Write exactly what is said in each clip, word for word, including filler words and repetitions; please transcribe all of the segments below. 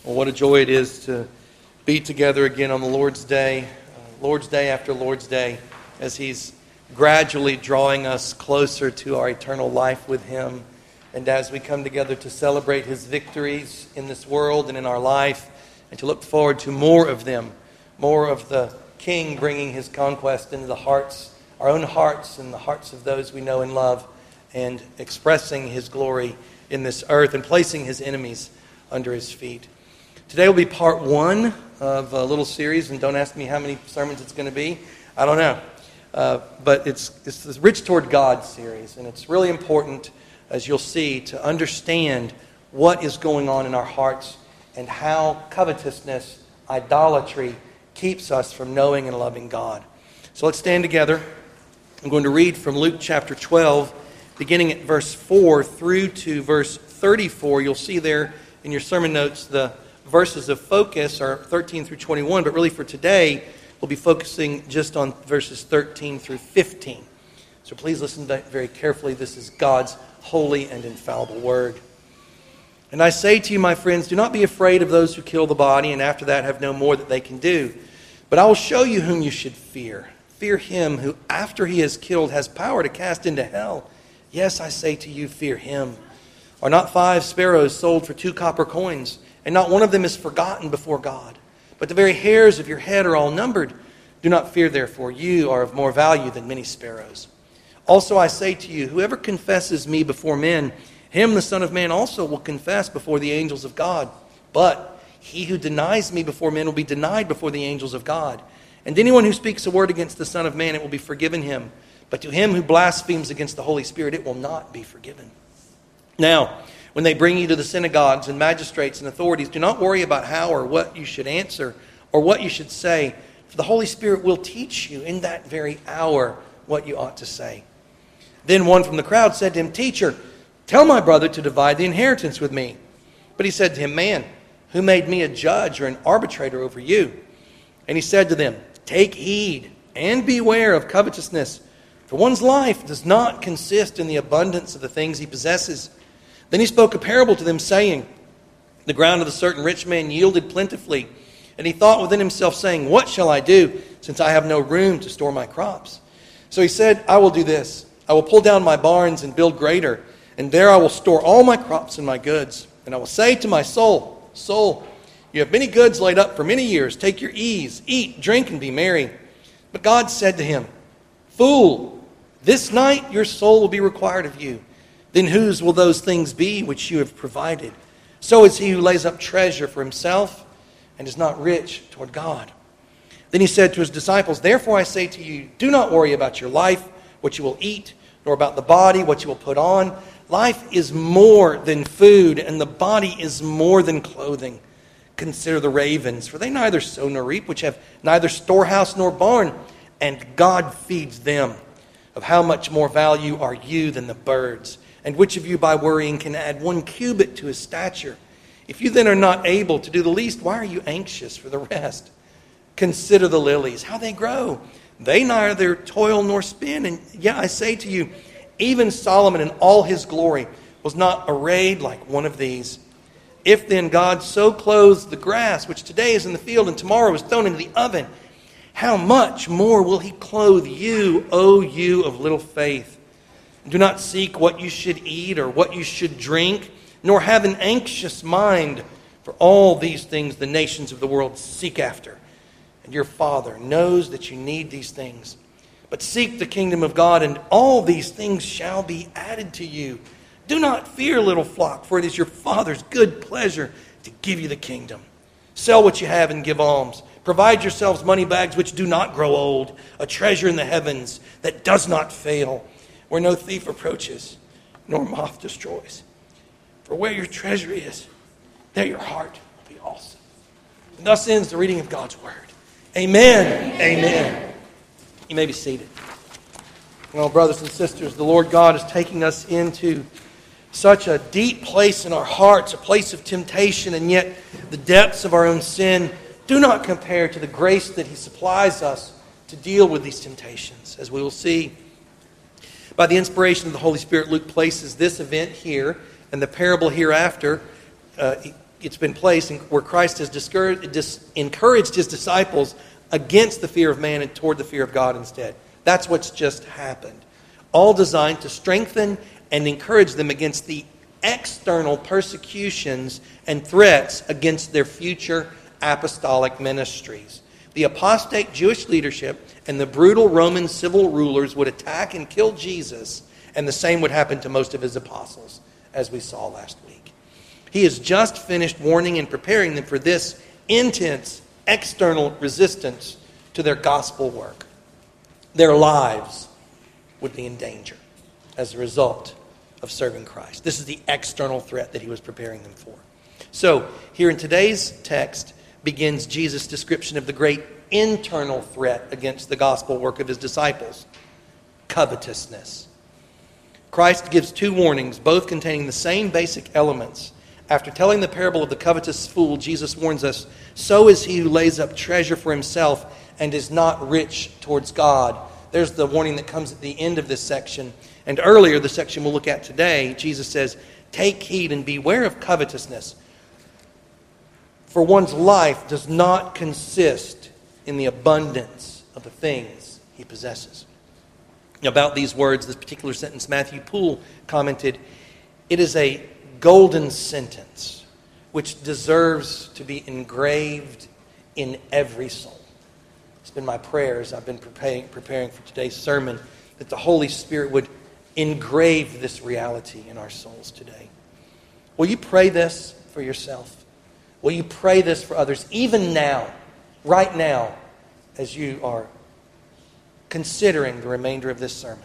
Well, what a joy it is to be together again on the Lord's Day, uh, Lord's Day after Lord's Day, as He's gradually drawing us closer to our eternal life with Him. And as we come together to celebrate His victories in this world and in our life, and to look forward to more of them, more of the King bringing His conquest into the hearts, our own hearts and the hearts of those we know and love, and expressing His glory in this earth and placing His enemies under His feet. Today will be part one of a little series, and don't ask me how many sermons it's going to be. I don't know. Uh, but it's, it's this Rich Toward God series, and it's really important, as you'll see, to understand what is going on in our hearts and how covetousness, idolatry, keeps us from knowing and loving God. So let's stand together. I'm going to read from Luke chapter twelve, beginning at verse four through to verse thirty-four. You'll see there in your sermon notes the verses of focus are thirteen through twenty-one, but really for today, we'll be focusing just on verses thirteen through fifteen. So please listen very carefully. This is God's holy and infallible word. And I say to you, my friends, do not be afraid of those who kill the body, and after that have no more that they can do. But I will show you whom you should fear. Fear him who, after he has killed, has power to cast into hell. Yes, I say to you, fear him. Are not five sparrows sold for two copper coins? And not one of them is forgotten before God. But the very hairs of your head are all numbered. Do not fear, therefore. You are of more value than many sparrows. Also I say to you, whoever confesses me before men, him the Son of Man also will confess before the angels of God. But he who denies me before men will be denied before the angels of God. And anyone who speaks a word against the Son of Man, it will be forgiven him. But to him who blasphemes against the Holy Spirit, it will not be forgiven. Now, when they bring you to the synagogues and magistrates and authorities, do not worry about how or what you should answer or what you should say, for the Holy Spirit will teach you in that very hour what you ought to say. Then one from the crowd said to him, Teacher, tell my brother to divide the inheritance with me. But he said to him, Man, who made me a judge or an arbitrator over you? And he said to them, Take heed and beware of covetousness, for one's life does not consist in the abundance of the things he possesses. Then he spoke a parable to them, saying, The ground of a certain rich man yielded plentifully. And he thought within himself, saying, What shall I do, since I have no room to store my crops? So he said, I will do this. I will pull down my barns and build greater, and there I will store all my crops and my goods. And I will say to my soul, Soul, you have many goods laid up for many years. Take your ease, eat, drink, and be merry. But God said to him, Fool, this night your soul will be required of you. Then whose will those things be which you have provided? So is he who lays up treasure for himself and is not rich toward God. Then he said to his disciples, Therefore I say to you, do not worry about your life, what you will eat, nor about the body, what you will put on. Life is more than food, and the body is more than clothing. Consider the ravens, for they neither sow nor reap, which have neither storehouse nor barn, and God feeds them. Of how much more value are you than the birds? And which of you by worrying can add one cubit to his stature? If you then are not able to do the least, why are you anxious for the rest? Consider the lilies, how they grow. They neither toil nor spin. And yet I say to you, even Solomon in all his glory was not arrayed like one of these. If then God so clothes the grass, which today is in the field and tomorrow is thrown into the oven, how much more will he clothe you, O you of little faith? Do not seek what you should eat or what you should drink, nor have an anxious mind, for all these things the nations of the world seek after. And your Father knows that you need these things. But seek the kingdom of God, and all these things shall be added to you. Do not fear, little flock, for it is your Father's good pleasure to give you the kingdom. Sell what you have and give alms. Provide yourselves money bags which do not grow old, a treasure in the heavens that does not fail, where no thief approaches, nor moth destroys. For where your treasure is, there your heart will be also. And thus ends the reading of God's word. Amen. Amen. Amen. You may be seated. Well, brothers and sisters, the Lord God is taking us into such a deep place in our hearts, a place of temptation, and yet the depths of our own sin do not compare to the grace that He supplies us to deal with these temptations. As we will see, by the inspiration of the Holy Spirit, Luke places this event here and the parable hereafter uh, it's been placed where Christ has discouraged, dis, encouraged his disciples against the fear of man and toward the fear of God instead. That's what's just happened. All designed to strengthen and encourage them against the external persecutions and threats against their future apostolic ministries. The apostate Jewish leadership and the brutal Roman civil rulers would attack and kill Jesus, and the same would happen to most of his apostles, as we saw last week. He has just finished warning and preparing them for this intense external resistance to their gospel work. Their lives would be in danger as a result of serving Christ. This is the external threat that he was preparing them for. So, here in today's text begins Jesus' description of the great internal threat against the gospel work of his disciples: covetousness. Christ gives two warnings, both containing the same basic elements. After telling the parable of the covetous fool, Jesus warns us, "So is he who lays up treasure for himself and is not rich towards God." There's the warning that comes at the end of this section. And earlier, the section we'll look at today, Jesus says, "Take heed and beware of covetousness. For one's life does not consist in the abundance of the things he possesses." About these words, this particular sentence, Matthew Poole commented, "It is a golden sentence which deserves to be engraved in every soul." It's been my prayer as I've been preparing, preparing for today's sermon that the Holy Spirit would engrave this reality in our souls today. Will you pray this for yourself? Will you pray this for others, even now, right now, as you are considering the remainder of this sermon?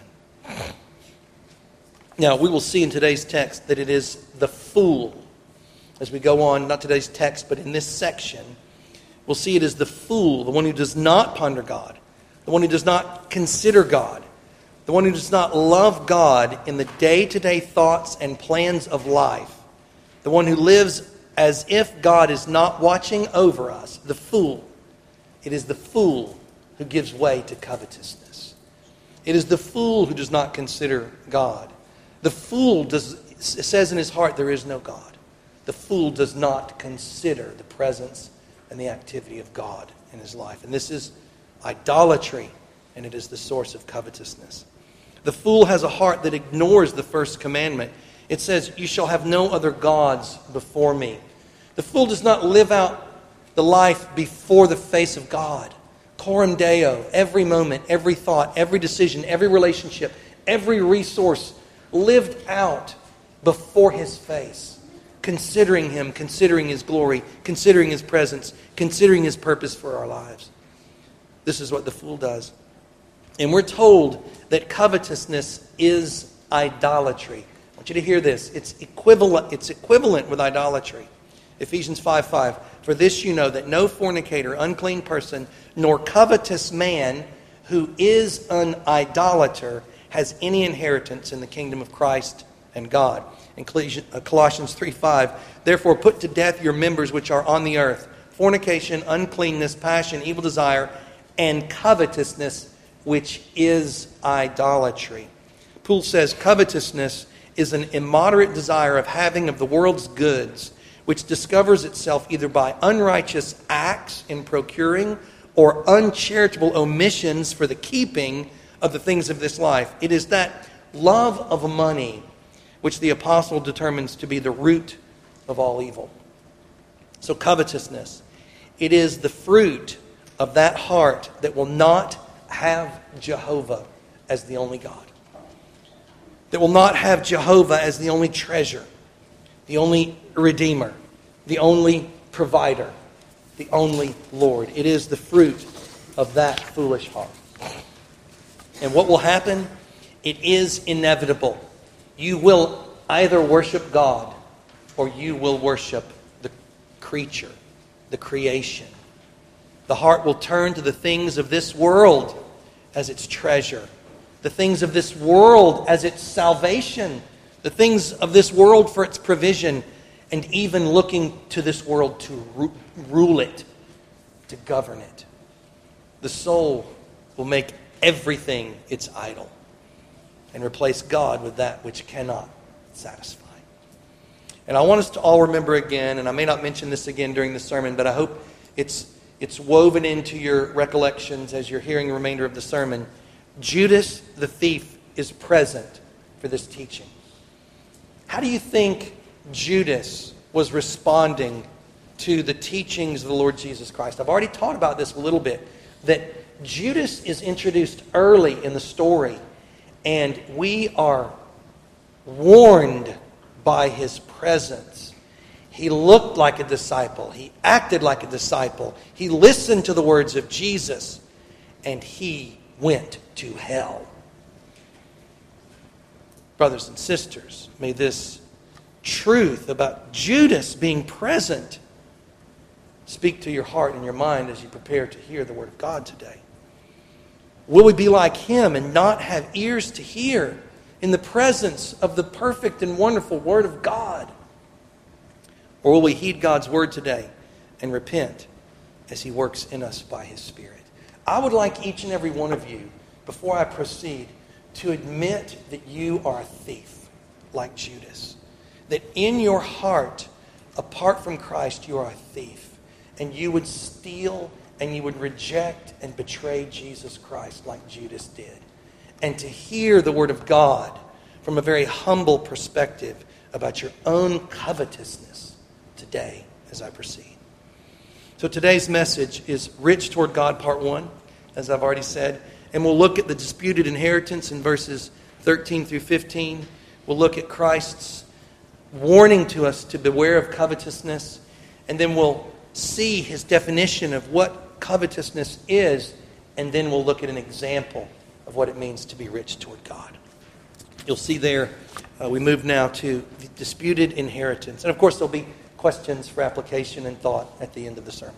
Now, we will see in today's text that it is the fool. As we go on, not today's text, but in this section, we'll see it as the fool, the one who does not ponder God, the one who does not consider God, the one who does not love God in the day-to-day thoughts and plans of life, the one who lives as if God is not watching over us, the fool. It is the fool who gives way to covetousness. It is the fool who does not consider God. The fool does, says in his heart, there is no God. The fool does not consider the presence and the activity of God in his life. And this is idolatry, and it is the source of covetousness. The fool has a heart that ignores the first commandment. It says, "You shall have no other gods before me." The fool does not live out the life before the face of God. Coram Deo, every moment, every thought, every decision, every relationship, every resource lived out before his face, considering him, considering his glory, considering his presence, considering his purpose for our lives. This is what the fool does. And we're told that covetousness is idolatry. I want you to hear this. It's equivalent, it's equivalent with idolatry. Ephesians five five. "For this you know, that no fornicator, unclean person, nor covetous man who is an idolater has any inheritance in the kingdom of Christ and God." In Colossians three five, "Therefore put to death your members which are on the earth, fornication, uncleanness, passion, evil desire, and covetousness, which is idolatry." Poole says covetousness is an immoderate desire of having of the world's goods, which discovers itself either by unrighteous acts in procuring or uncharitable omissions for the keeping of the things of this life. It is that love of money which the apostle determines to be the root of all evil. So covetousness, it is the fruit of that heart that will not have Jehovah as the only God, that will not have Jehovah as the only treasure, the only Redeemer, the only provider, the only Lord. It is the fruit of that foolish heart. And what will happen? It is inevitable. You will either worship God or you will worship the creature, the creation. The heart will turn to the things of this world as its treasure, the things of this world as its salvation, the things of this world for its provision, and even looking to this world to ru- rule it, to govern it. The soul will make everything its idol and replace God with that which cannot satisfy. And I want us to all remember again, and I may not mention this again during the sermon, but I hope it's it's woven into your recollections as you're hearing the remainder of the sermon. Judas the thief is present for this teaching. How do you think Judas was responding to the teachings of the Lord Jesus Christ? I've already taught about this a little bit, that Judas is introduced early in the story, and we are warned by his presence. He looked like a disciple. He acted like a disciple. He listened to the words of Jesus, and he went to hell. Brothers and sisters, may this truth about Judas being present speak to your heart and your mind as you prepare to hear the Word of God today. Will we be like him and not have ears to hear in the presence of the perfect and wonderful Word of God? Or will we heed God's Word today and repent as He works in us by His Spirit? I would like each and every one of you, before I proceed, to admit that you are a thief, like Judas. That in your heart, apart from Christ, you are a thief. And you would steal and you would reject and betray Jesus Christ like Judas did. And to hear the Word of God from a very humble perspective about your own covetousness today as I proceed. So today's message is Rich Toward God, Part one, as I've already said. And we'll look at the disputed inheritance in verses thirteen through fifteen. We'll look at Christ's warning to us to beware of covetousness. And then we'll see His definition of what covetousness is. And then we'll look at an example of what it means to be rich toward God. You'll see there, uh, we move now to the disputed inheritance. And of course, there'll be questions for application and thought at the end of the sermon.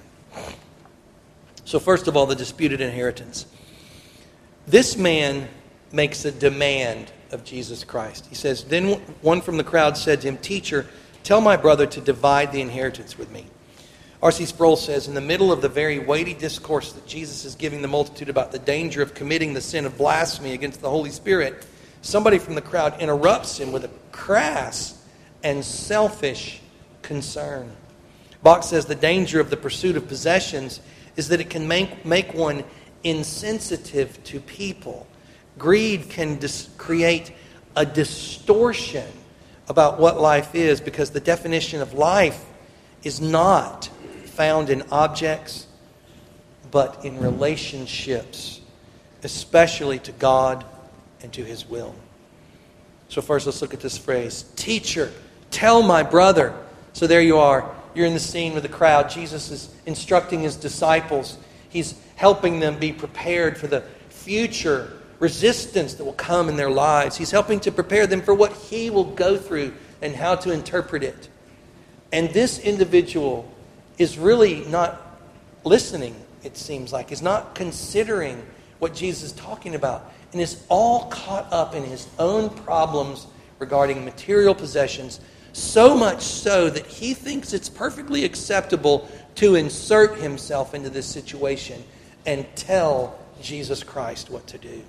So first of all, the disputed inheritance. This man makes a demand of Jesus Christ. He says, then one from the crowd said to him, "Teacher, tell my brother to divide the inheritance with me." R C Sproul says, in the middle of the very weighty discourse that Jesus is giving the multitude about the danger of committing the sin of blasphemy against the Holy Spirit, somebody from the crowd interrupts him with a crass and selfish concern. Bach says the danger of the pursuit of possessions is that it can make, make one insensitive to people. Greed can dis- create a distortion about what life is, because the definition of life is not found in objects, but in relationships, especially to God and to His will. So first, let's look at this phrase, "Teacher, tell my brother." So there you are. You're in the scene with the crowd. Jesus is instructing His disciples. He's helping them be prepared for the future resistance that will come in their lives. He's helping to prepare them for what He will go through and how to interpret it. And this individual is really not listening, it seems like. He's not considering what Jesus is talking about, and is all caught up in his own problems regarding material possessions, so much so that he thinks it's perfectly acceptable to insert himself into this situation and tell Jesus Christ what to do.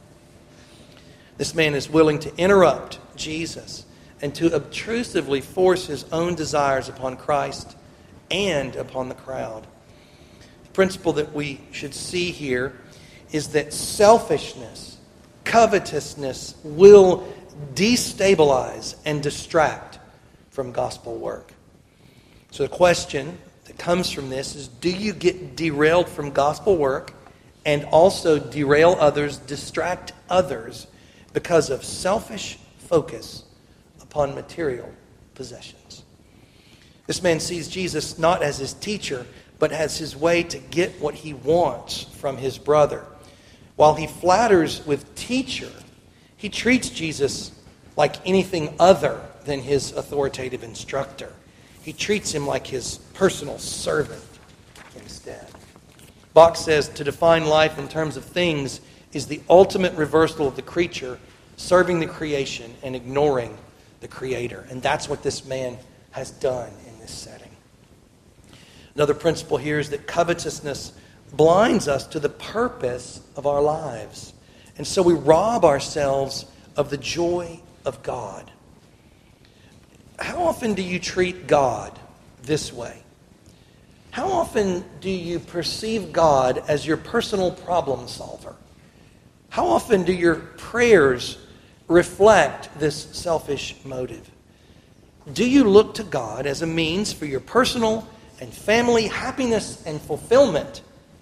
This man is willing to interrupt Jesus and to obtrusively force his own desires upon Christ and upon the crowd. The principle that we should see here is that selfishness, covetousness will destabilize and distract from gospel work. So the question that comes from this is, do you get derailed from gospel work and also derail others, distract others because of selfish focus upon material possessions? This man sees Jesus not as his teacher, but as his way to get what he wants from his brother. While he flatters with teacher, he treats Jesus like anything other than his authoritative instructor. He treats him like his personal servant instead. Bach says to define life in terms of things is the ultimate reversal of the creature serving the creation and ignoring the Creator. And that's what this man has done in this setting. Another principle here is that covetousness blinds us to the purpose of our lives. And so we rob ourselves of the joy of God. how often do you treat God this way? How often do you perceive God as your personal problem solver? How often do your prayers reflect this selfish motive? Do you look to God as a means for your personal and family happiness and fulfillment,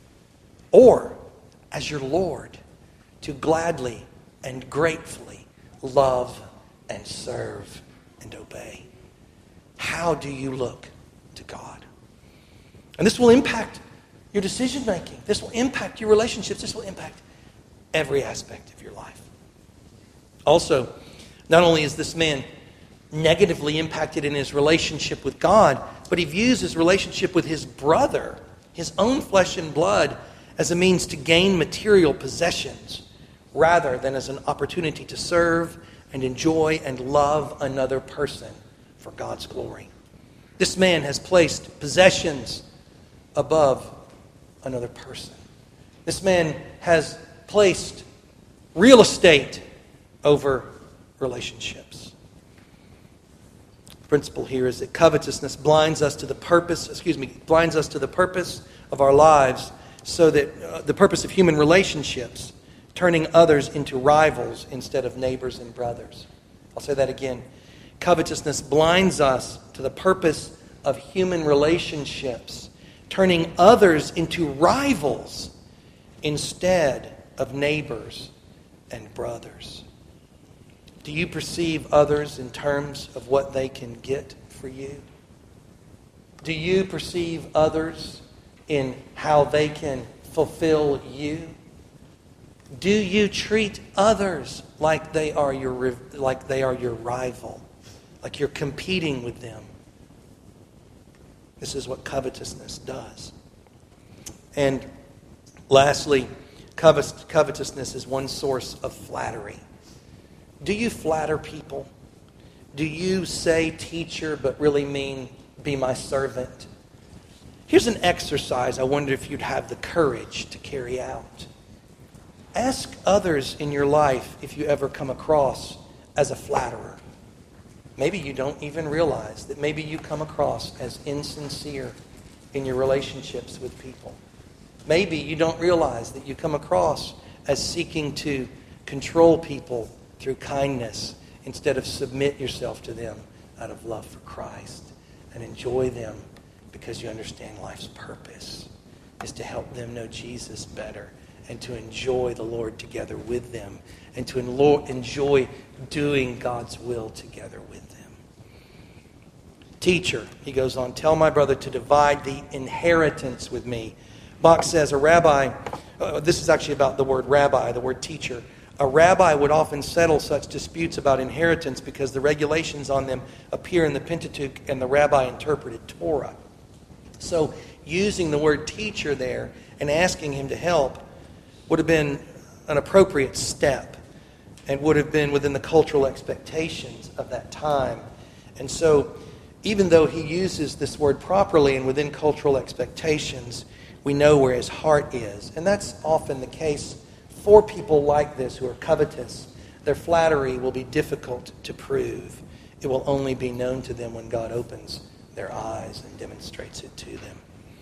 or as your Lord to gladly and gratefully love and serve and obey? How do you look to God? And this will impact your decision making. This will impact your relationships. This will impact every aspect of your life. Also, not only is this man negatively impacted in his relationship with God, but he views his relationship with his brother, his own flesh and blood, as a means to gain material possessions rather than as an opportunity to serve and enjoy and love another person for God's glory. This man has placed possessions above another person. This man has placed real estate over relationships. The principle here is that covetousness blinds us to the purpose, excuse me, blinds us to the purpose of our lives, so that uh, the purpose of human relationships, turning others into rivals instead of neighbors and brothers. I'll say that again. Covetousness blinds us to the purpose of human relationships, turning others into rivals instead of neighbors and brothers. Do you perceive others in terms of what they can get for you? Do you perceive others in how they can fulfill you? Do you treat others like they are your like they are your rival, like you're competing with them? This is what covetousness does. And lastly, covetousness is one source of flattery. Do you flatter people? Do you say teacher but really mean be my servant? Here's an exercise I wonder if you'd have the courage to carry out. Ask others in your life if you ever come across as a flatterer. Maybe you don't even realize that maybe you come across as insincere in your relationships with people. Maybe you don't realize that you come across as seeking to control people through kindness instead of submit yourself to them out of love for Christ and enjoy them because you understand life's purpose is to help them know Jesus better and to enjoy the Lord together with them and to enjoy doing God's will together with them. Teacher, he goes on, tell my brother to divide the inheritance with me. Bach says a rabbi, uh, this is actually about the word rabbi, the word teacher. A rabbi would often settle such disputes about inheritance because the regulations on them appear in the Pentateuch and the rabbi interpreted Torah. So using the word teacher there and asking him to help would have been an appropriate step and would have been within the cultural expectations of that time. And so even though he uses this word properly and within cultural expectations, we know where his heart is. And that's often the case for people like this who are covetous. Their flattery will be difficult to prove. It will only be known to them when God opens their eyes and demonstrates it to them.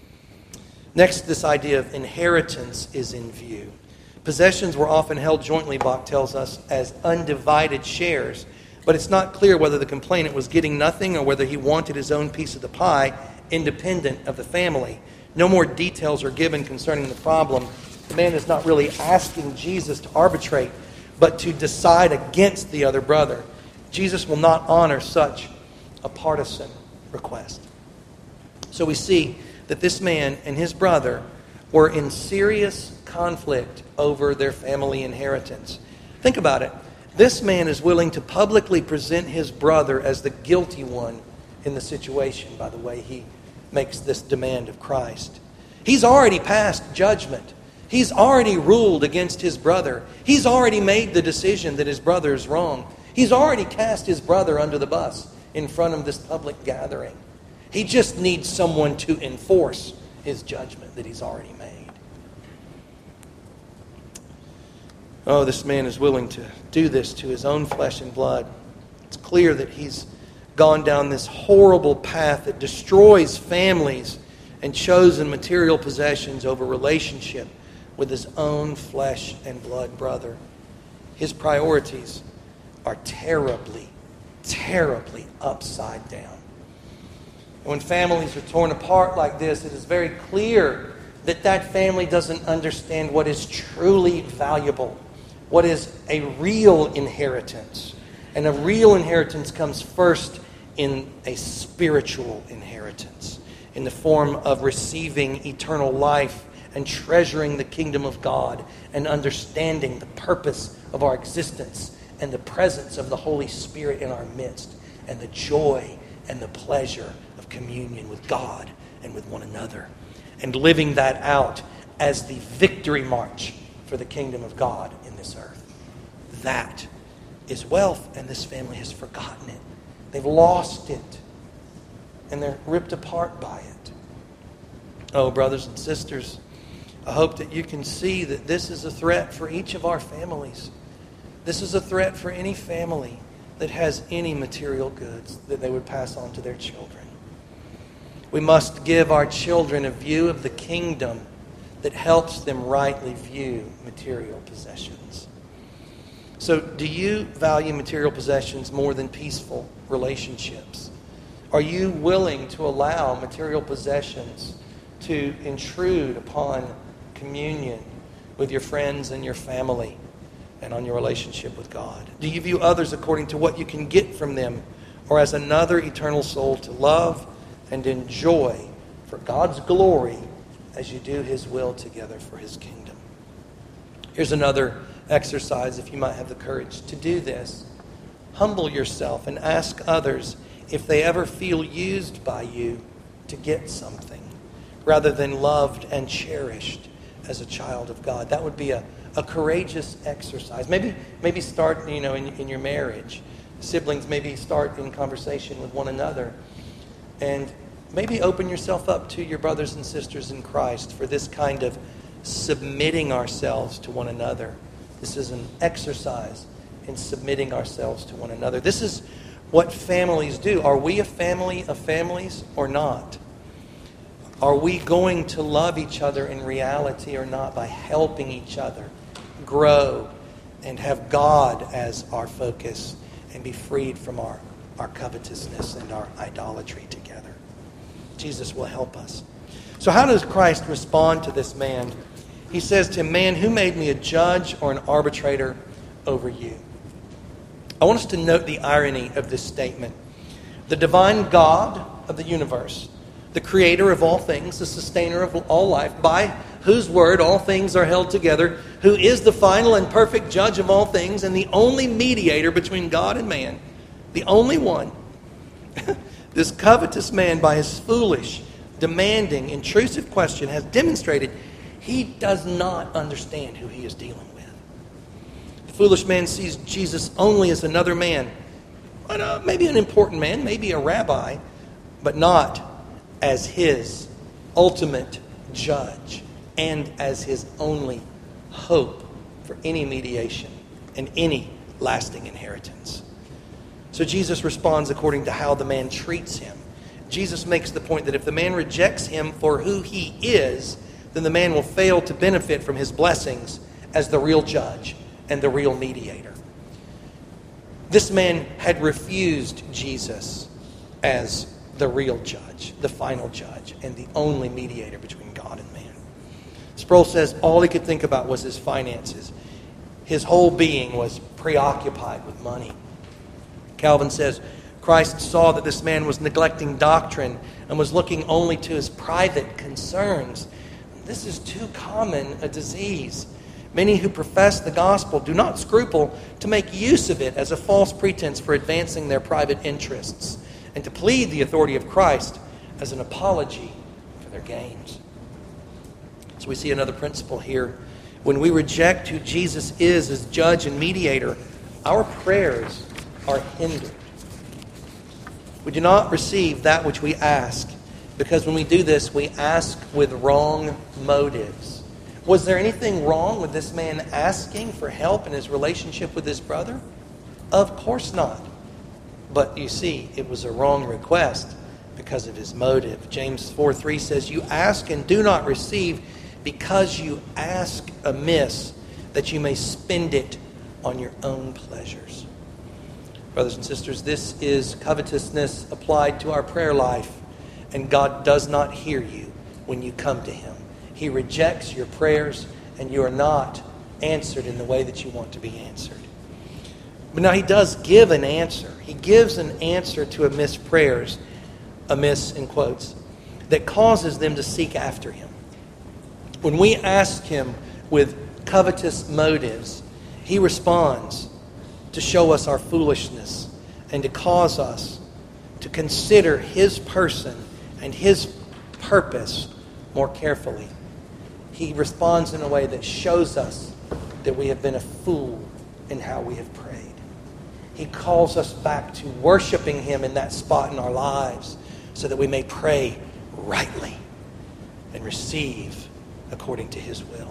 Next, this idea of inheritance is in view. Possessions were often held jointly, Bach tells us, as undivided shares. But it's not clear whether the complainant was getting nothing or whether he wanted his own piece of the pie, independent of the family. No more details are given concerning the problem. The man is not really asking Jesus to arbitrate, but to decide against the other brother. Jesus will not honor such a partisan request. So we see that this man and his brother were in serious conflict over their family inheritance. Think about it. This man is willing to publicly present his brother as the guilty one in the situation by the way he makes this demand of Christ. He's already passed judgment. He's already ruled against his brother. He's already made the decision that his brother is wrong. He's already cast his brother under the bus in front of this public gathering. He just needs someone to enforce his judgment that he's already made. Oh, this man is willing to do this to his own flesh and blood. It's clear that he's gone down this horrible path that destroys families and chosen material possessions over relationship with his own flesh and blood brother. His priorities are terribly, terribly upside down. And when families are torn apart like this, it is very clear that that family doesn't understand what is truly valuable, what is a real inheritance. And a real inheritance comes first in a spiritual inheritance, in the form of receiving eternal life and treasuring the kingdom of God and understanding the purpose of our existence and the presence of the Holy Spirit in our midst and the joy and the pleasure of communion with God and with one another, and living that out as the victory march for the kingdom of God in this earth. That is wealth, and this family has forgotten it. They've lost it, and they're ripped apart by it. Oh, brothers and sisters, I hope that you can see that this is a threat for each of our families. This is a threat for any family that has any material goods that they would pass on to their children. We must give our children a view of the kingdom that helps them rightly view material possessions. So, do you value material possessions more than peaceful relationships? Are you willing to allow material possessions to intrude upon communion with your friends and your family and on your relationship with God? Do you view others according to what you can get from them, or as another eternal soul to love and enjoy for God's glory as you do His will together for His kingdom? Here's another exercise, if you might have the courage to do this. Humble yourself and ask others if they ever feel used by you to get something, rather than loved and cherished as a child of God. That would be a, a courageous exercise. Maybe maybe start, you know, in, in your marriage. Siblings, maybe start in conversation with one another. And maybe open yourself up to your brothers and sisters in Christ for this kind of submitting ourselves to one another. This is an exercise in submitting ourselves to one another. This is what families do. Are we a family of families or not? Are we going to love each other in reality or not by helping each other grow and have God as our focus and be freed from our, our covetousness and our idolatry together? Jesus will help us. So how does Christ respond to this man? He says to him, "Man, who made me a judge or an arbitrator over you?" I want us to note the irony of this statement. The divine God of the universe, the creator of all things, the sustainer of all life, by whose word all things are held together, who is the final and perfect judge of all things and the only mediator between God and man, the only one. This covetous man, by his foolish, demanding, intrusive question, has demonstrated he does not understand who he is dealing with. The foolish man sees Jesus only as another man, maybe an important man, maybe a rabbi, but not as his ultimate judge and as his only hope for any mediation and any lasting inheritance. So Jesus responds according to how the man treats him. Jesus makes the point that if the man rejects him for who he is, then the man will fail to benefit from his blessings as the real judge and the real mediator. This man had refused Jesus as the real judge, the final judge, and the only mediator between God and man. Sproul says all he could think about was his finances. His whole being was preoccupied with money. Calvin says, Christ saw that this man was neglecting doctrine and was looking only to his private concerns. This is too common a disease. Many who profess the gospel do not scruple to make use of it as a false pretense for advancing their private interests, and to plead the authority of Christ as an apology for their gains. So we see another principle here. When we reject who Jesus is as judge and mediator, our prayers are hindered. We do not receive that which we ask, because when we do this, we ask with wrong motives. Was there anything wrong with this man asking for help in his relationship with his brother? Of course not. But you see, it was a wrong request because of his motive. James four three says, "You ask and do not receive because you ask amiss, that you may spend it on your own pleasures." Brothers and sisters, this is covetousness applied to our prayer life. And God does not hear you when you come to Him. He rejects your prayers, and you are not answered in the way that you want to be answered. But now He does give an answer. He gives an answer to amiss prayers, amiss in quotes, that causes them to seek after Him. When we ask Him with covetous motives, He responds to show us our foolishness and to cause us to consider His person and His purpose more carefully. He responds in a way that shows us that we have been a fool in how we have prayed. He calls us back to worshiping Him in that spot in our lives so that we may pray rightly and receive according to His will.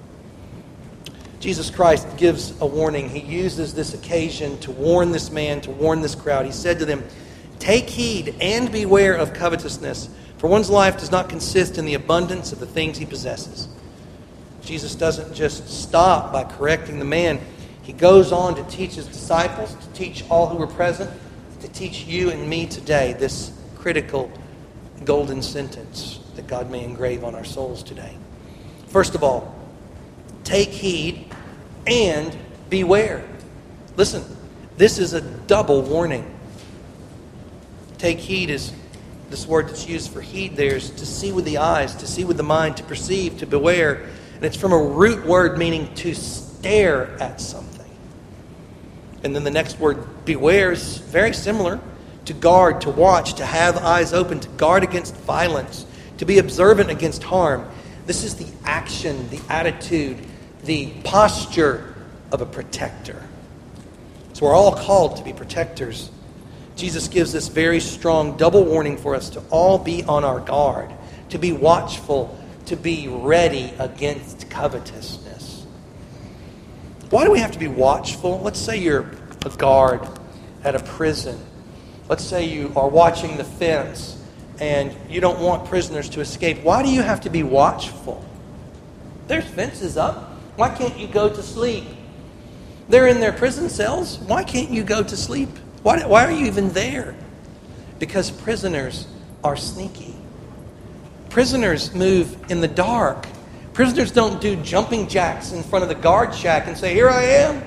Jesus Christ gives a warning. He uses this occasion to warn this man, to warn this crowd. He said to them, "Take heed and beware of covetousness, for one's life does not consist in the abundance of the things he possesses." Jesus doesn't just stop by correcting the man. He goes on to teach His disciples, to teach all who were present, to teach you and me today this critical golden sentence that God may engrave on our souls today. First of all, take heed and beware. Listen, this is a double warning. Take heed is this word that's used for heed there is to see with the eyes, to see with the mind, to perceive, to beware. And it's from a root word meaning to stare at something. And then the next word, beware, is very similar. To guard, to watch, to have eyes open, to guard against violence, to be observant against harm. This is the action, the attitude, the posture of a protector. So we're all called to be protectors. Jesus gives this very strong double warning for us to all be on our guard, to be watchful, to be ready against covetousness. Why do we have to be watchful? Let's say you're a guard at a prison. Let's say you are watching the fence and you don't want prisoners to escape. Why do you have to be watchful? There's fences up. Why can't you go to sleep? They're in their prison cells. Why can't you go to sleep? Why, why are you even there? Because prisoners are sneaky. Prisoners move in the dark. Prisoners don't do jumping jacks in front of the guard shack and say, "Here I am."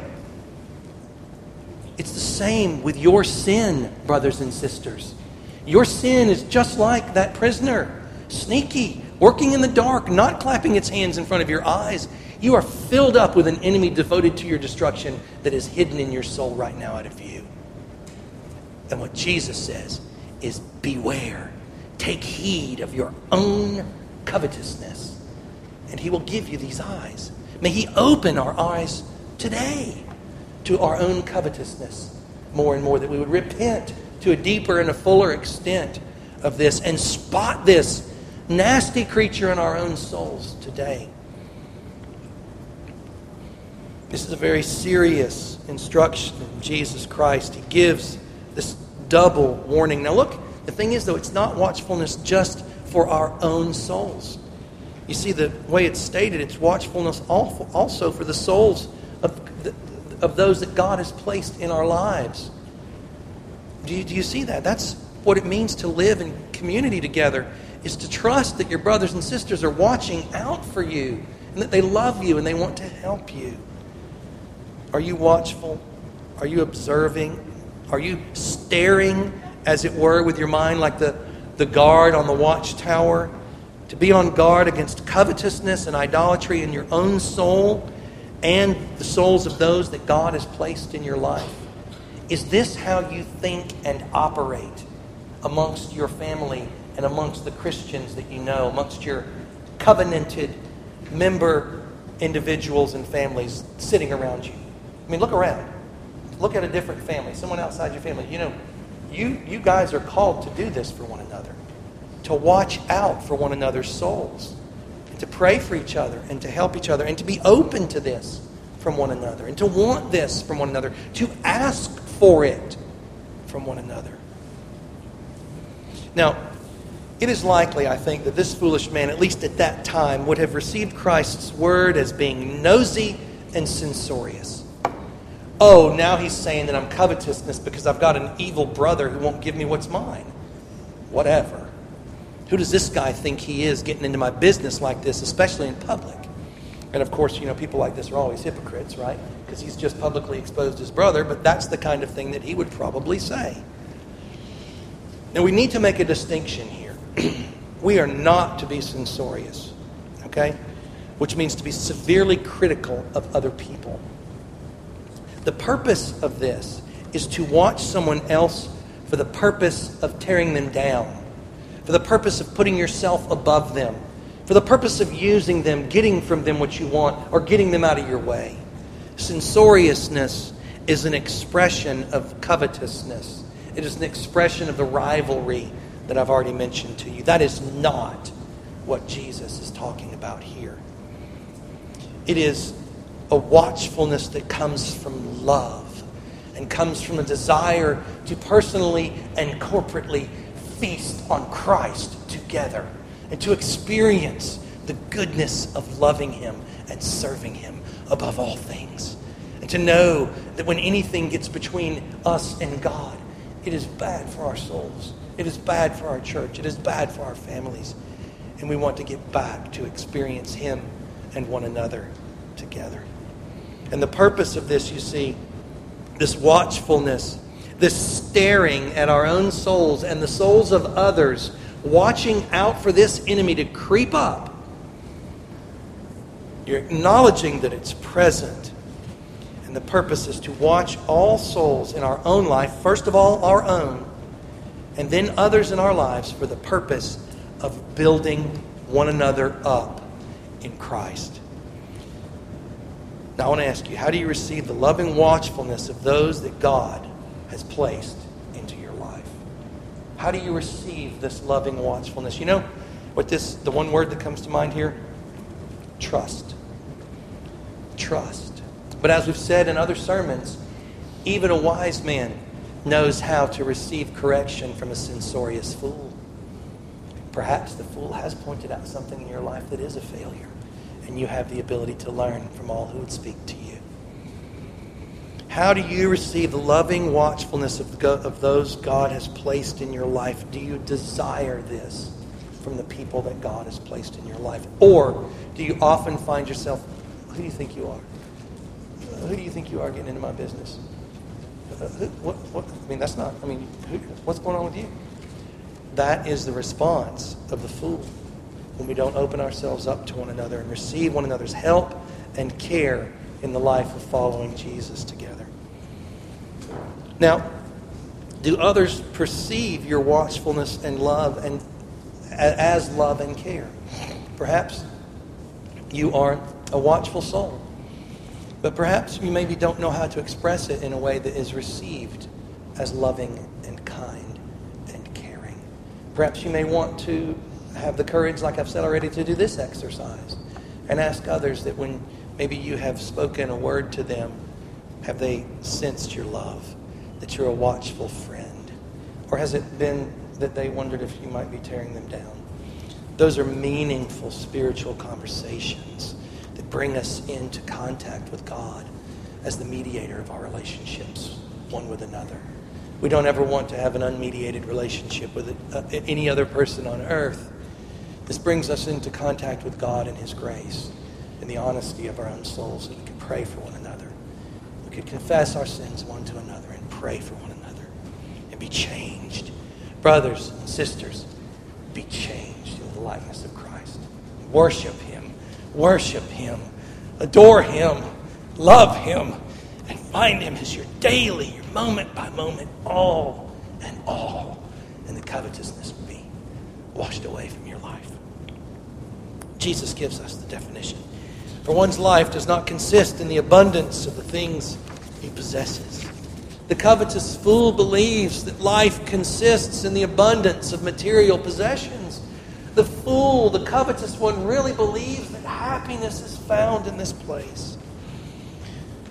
It's the same with your sin, brothers and sisters. Your sin is just like that prisoner. Sneaky, working in the dark, not clapping its hands in front of your eyes. You are filled up with an enemy devoted to your destruction that is hidden in your soul right now out of view. And what Jesus says is beware. Take heed of your own covetousness. And He will give you these eyes. May He open our eyes today to our own covetousness more and more, that we would repent to a deeper and a fuller extent of this and spot this nasty creature in our own souls today. This is a very serious instruction of Jesus Christ. He gives this double warning. Now look, the thing is though, it's not watchfulness just for our own souls. You see, the way it's stated, it's watchfulness also for the souls of, the, of those that God has placed in our lives. Do you, do you see that? That's what it means to live in community together, is to trust that your brothers and sisters are watching out for you and that they love you and they want to help you. Are you watchful? Are you observing? Are you staring, as it were, with your mind like the, the guard on the watchtower? To be on guard against covetousness and idolatry in your own soul and the souls of those that God has placed in your life. Is this how you think and operate amongst your family and amongst the Christians that you know, amongst your covenanted member individuals and families sitting around you? I mean, look around. Look at a different family, someone outside your family. You know, you, you guys are called to do this for one another, to watch out for one another's souls, and to pray for each other and to help each other and to be open to this from one another and to want this from one another, to ask for it from one another. Now, it is likely, I think, that this foolish man, at least at that time, would have received Christ's word as being nosy and censorious. Oh, now he's saying that I'm covetousness because I've got an evil brother who won't give me what's mine. Whatever. Who does this guy think he is getting into my business like this, especially in public? And of course, you know, people like this are always hypocrites, right? Because he's just publicly exposed his brother, but that's the kind of thing that he would probably say. Now, we need to make a distinction here. We are not to be censorious, okay? Which means to be severely critical of other people. The purpose of this is to watch someone else for the purpose of tearing them down, for the purpose of putting yourself above them, for the purpose of using them, getting from them what you want, or getting them out of your way. Censoriousness is an expression of covetousness. It is an expression of the rivalry that I've already mentioned to you. That is not what Jesus is talking about here. It is a watchfulness that comes from love and comes from a desire to personally and corporately feast on Christ together and to experience the goodness of loving Him and serving Him above all things. And to know that when anything gets between us and God, it is bad for our souls. It is bad for our church. It is bad for our families. And we want to get back to experience Him and one another together. And the purpose of this, you see, this watchfulness, this staring at our own souls and the souls of others, watching out for this enemy to creep up. You're acknowledging that it's present. And the purpose is to watch all souls in our own life, first of all our own, and then others in our lives for the purpose of building one another up in Christ. Now I want to ask you, how do you receive the loving watchfulness of those that God has placed into your life? How do you receive this loving watchfulness? You know what this, the one word that comes to mind here? Trust. Trust. But as we've said in other sermons, even a wise man knows how to receive correction from a censorious fool. Perhaps the fool has pointed out something in your life that is a failure, and you have the ability to learn from all who would speak to you. How do you receive the loving watchfulness of, go- of those God has placed in your life? Do you desire this from the people that God has placed in your life? Or do you often find yourself, who do you think you are? Who do you think you are getting into my business? Uh, who, what, what, I mean, that's not, I mean, who, what's going on with you? That is the response of the fool when we don't open ourselves up to one another and receive one another's help and care in the life of following Jesus together. Now, do others perceive your watchfulness and love and as love and care? Perhaps you aren't a watchful soul. But perhaps you maybe don't know how to express it in a way that is received as loving and kind and caring. Perhaps you may want to have the courage, like I've said already, to do this exercise and ask others that when maybe you have spoken a word to them, have they sensed your love, that you're a watchful friend? Or has it been that they wondered if you might be tearing them down? Those are meaningful spiritual conversations that bring us into contact with God as the mediator of our relationships, one with another. We don't ever want to have an unmediated relationship with uh, any other person on earth. This brings us into contact with God and His grace and the honesty of our own souls, and we can pray for one another. We could confess our sins one to another and pray for one another and be changed. Brothers and sisters, be changed in the likeness of Christ. Worship Him. Worship Him, adore Him, love Him, and find Him as your daily, your moment by moment, all and all. And the covetousness will be washed away from your life. Jesus gives us the definition. For one's life does not consist in the abundance of the things he possesses. The covetous fool believes that life consists in the abundance of material possessions. The fool, the covetous one, really believes that happiness is found in this place.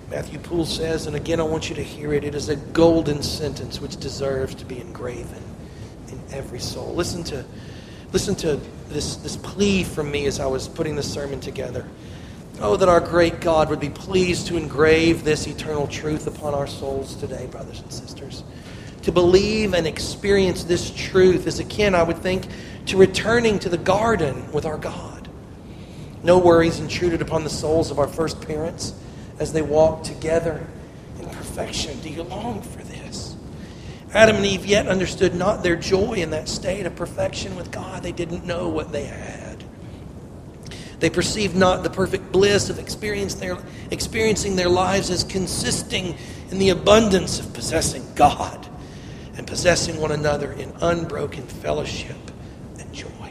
Matthew Poole says, and again I want you to hear it, it is a golden sentence which deserves to be engraven in every soul. Listen to, listen to this, this plea from me as I was putting this sermon together. Oh, that our great God would be pleased to engrave this eternal truth upon our souls today, brothers and sisters. To believe and experience this truth is akin, I would think, to returning to the garden with our God. No worries intruded upon the souls of our first parents as they walked together in perfection. Do you long for this? Adam and Eve yet understood not their joy in that state of perfection with God. They didn't know what they had. They perceived not the perfect bliss of experience their, experiencing their lives as consisting in the abundance of possessing God and possessing one another in unbroken fellowship and joy.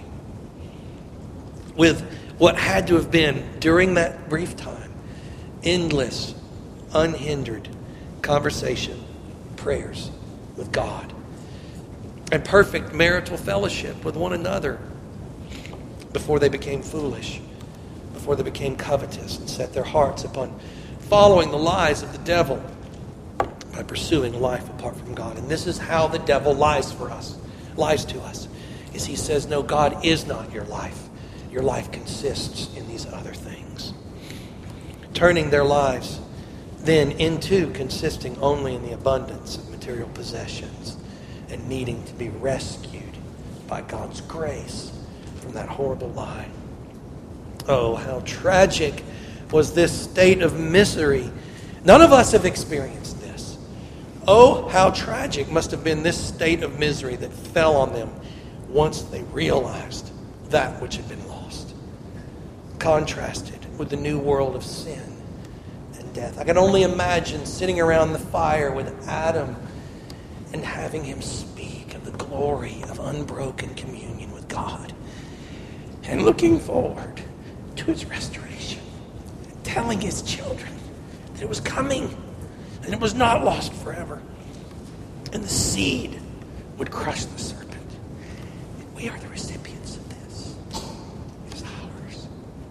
With what had to have been, during that brief time, endless, unhindered conversation, prayers with God, and perfect marital fellowship with one another before they became foolish, before they became covetous and set their hearts upon following the lies of the devil by pursuing life apart from God. And this is how the devil lies for us, lies to us, is he says, no, God is not your life. Your life consists in these other things. Turning their lives then into consisting only in the abundance of material possessions and needing to be rescued by God's grace from that horrible lie. Oh, how tragic was this state of misery. None of us have experienced this. Oh, how tragic must have been this state of misery that fell on them once they realized that which had been lost. Contrasted with the new world of sin and death. I can only imagine sitting around the fire with Adam and having him speak of the glory of unbroken communion with God and looking forward to his restoration, telling his children that it was coming and it was not lost forever, and the seed would crush the serpent. And we are the recipients of this. It is ours.